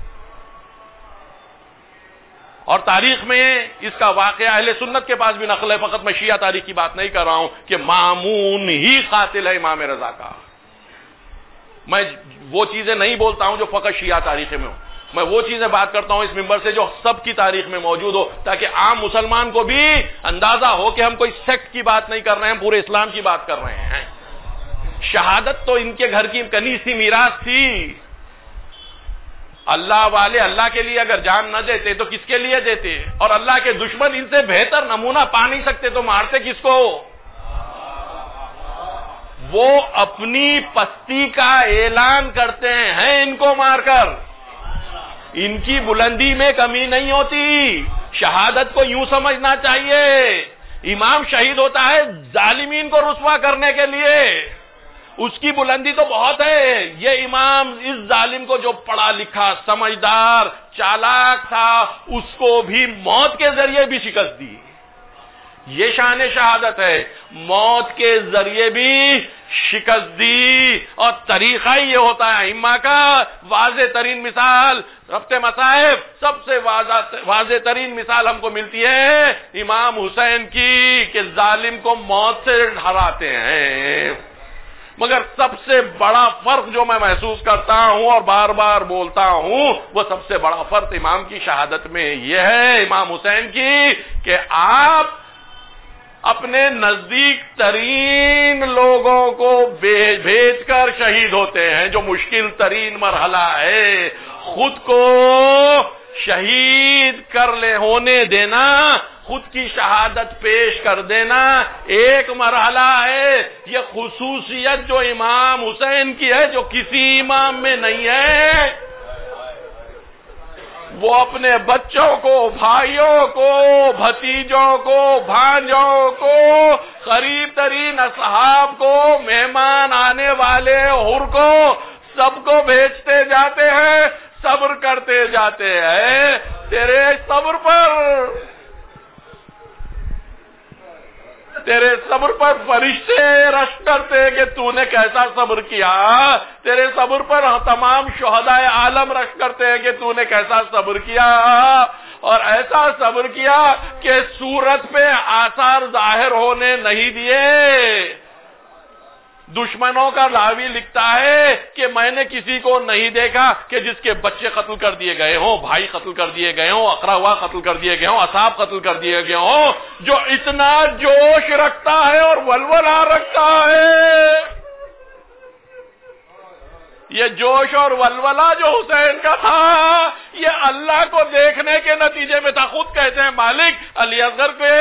اور تاریخ میں اس کا واقعہ اہل سنت کے پاس بھی نقل ہے, فقط میں شیعہ تاریخ کی بات نہیں کر رہا ہوں کہ مامون ہی قاتل ہے امام رضا کا. میں وہ چیزیں نہیں بولتا ہوں جو فقط شیعہ تاریخ میں ہوں, میں وہ چیزیں بات کرتا ہوں اس منبر سے جو سب کی تاریخ میں موجود ہو, تاکہ عام مسلمان کو بھی اندازہ ہو کہ ہم کوئی سیکٹ کی بات نہیں کر رہے ہیں, پورے اسلام کی بات کر رہے ہیں. شہادت تو ان کے گھر کی کنی سی میراث تھی. اللہ والے اللہ کے لیے اگر جان نہ دیتے تو کس کے لیے دیتے, اور اللہ کے دشمن ان سے بہتر نمونہ پا نہیں سکتے تو مارتے کس کو. وہ اپنی پستی کا اعلان کرتے ہیں ان کو مار کر, ان کی بلندی میں کمی نہیں ہوتی. شہادت کو یوں سمجھنا چاہیے, امام شہید ہوتا ہے ظالمین کو رسوا کرنے کے لیے, اس کی بلندی تو بہت ہے. یہ امام اس ظالم کو جو پڑھا لکھا سمجھدار چالاک تھا اس کو بھی موت کے ذریعے بھی شکست دی. یہ شان شہادت ہے, موت کے ذریعے بھی شکست دی. اور طریقہ ہی یہ ہوتا ہے ائمہ کا. واضح ترین مثال ربط مصائب, سب سے واضح واضح ترین مثال ہم کو ملتی ہے امام حسین کی کہ ظالم کو موت سے ہراتے ہیں. مگر سب سے بڑا فرق جو میں محسوس کرتا ہوں اور بار بار بولتا ہوں, وہ سب سے بڑا فرق امام کی شہادت میں یہ ہے, امام حسین کی, کہ آپ اپنے نزدیک ترین لوگوں کو بھیج کر شہید ہوتے ہیں. جو مشکل ترین مرحلہ ہے, خود کو شہید کر لے ہونے دینا, خود کی شہادت پیش کر دینا ایک مرحلہ ہے. یہ خصوصیت جو امام حسین کی ہے جو کسی امام میں نہیں ہے. وہ اپنے بچوں کو، بھائیوں کو، بھتیجوں کو، بھانجوں کو، قریب ترین اصحاب کو، مہمان آنے والے حور کو، سب کو بھیجتے جاتے ہیں، صبر کرتے جاتے ہیں. تیرے صبر پر تیرے صبر پر فرشتے رش کرتے کہ تو نے کیسا صبر کیا. تیرے صبر پر تمام شہدائے عالم رش کرتے ہیں کہ تو نے کیسا صبر کیا، اور ایسا صبر کیا کہ صورت پہ آثار ظاہر ہونے نہیں دیے. دشمنوں کا راوی لکھتا ہے کہ میں نے کسی کو نہیں دیکھا کہ جس کے بچے قتل کر دیے گئے ہوں، بھائی قتل کر دیے گئے ہوں، اقربا قتل کر دیے گئے ہوں، اصحاب قتل کر دیے گئے ہوں، جو اتنا جوش رکھتا ہے اور ولولہ رکھتا ہے. یہ جوش اور ولولہ جو حسین کا تھا، یہ اللہ کو دیکھنے کے نتیجے میں تھا. خود کہتے ہیں مالک علی اصغر کے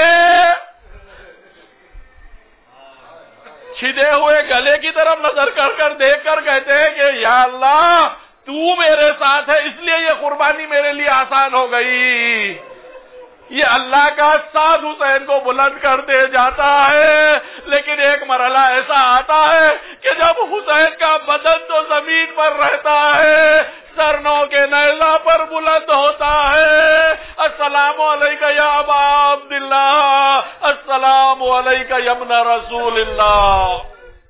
چھدے ہوئے گلے کی طرف نظر کر کر دیکھ کر کہتے ہیں کہ یا اللہ تو میرے ساتھ ہے، اس لیے یہ قربانی میرے لیے آسان ہو گئی. یہ اللہ کا ساتھ حسین کو بلند کرتے جاتا ہے، لیکن ایک مرحلہ ایسا آتا ہے کہ جب حسین کا بدن تو زمین پر رہتا ہے، سرنوں کے نیزہ پر بلند ہوتا ہے. السلام علیکہ یا ابا عبداللہ، السلام علیکہ یا ابن رسول اللہ.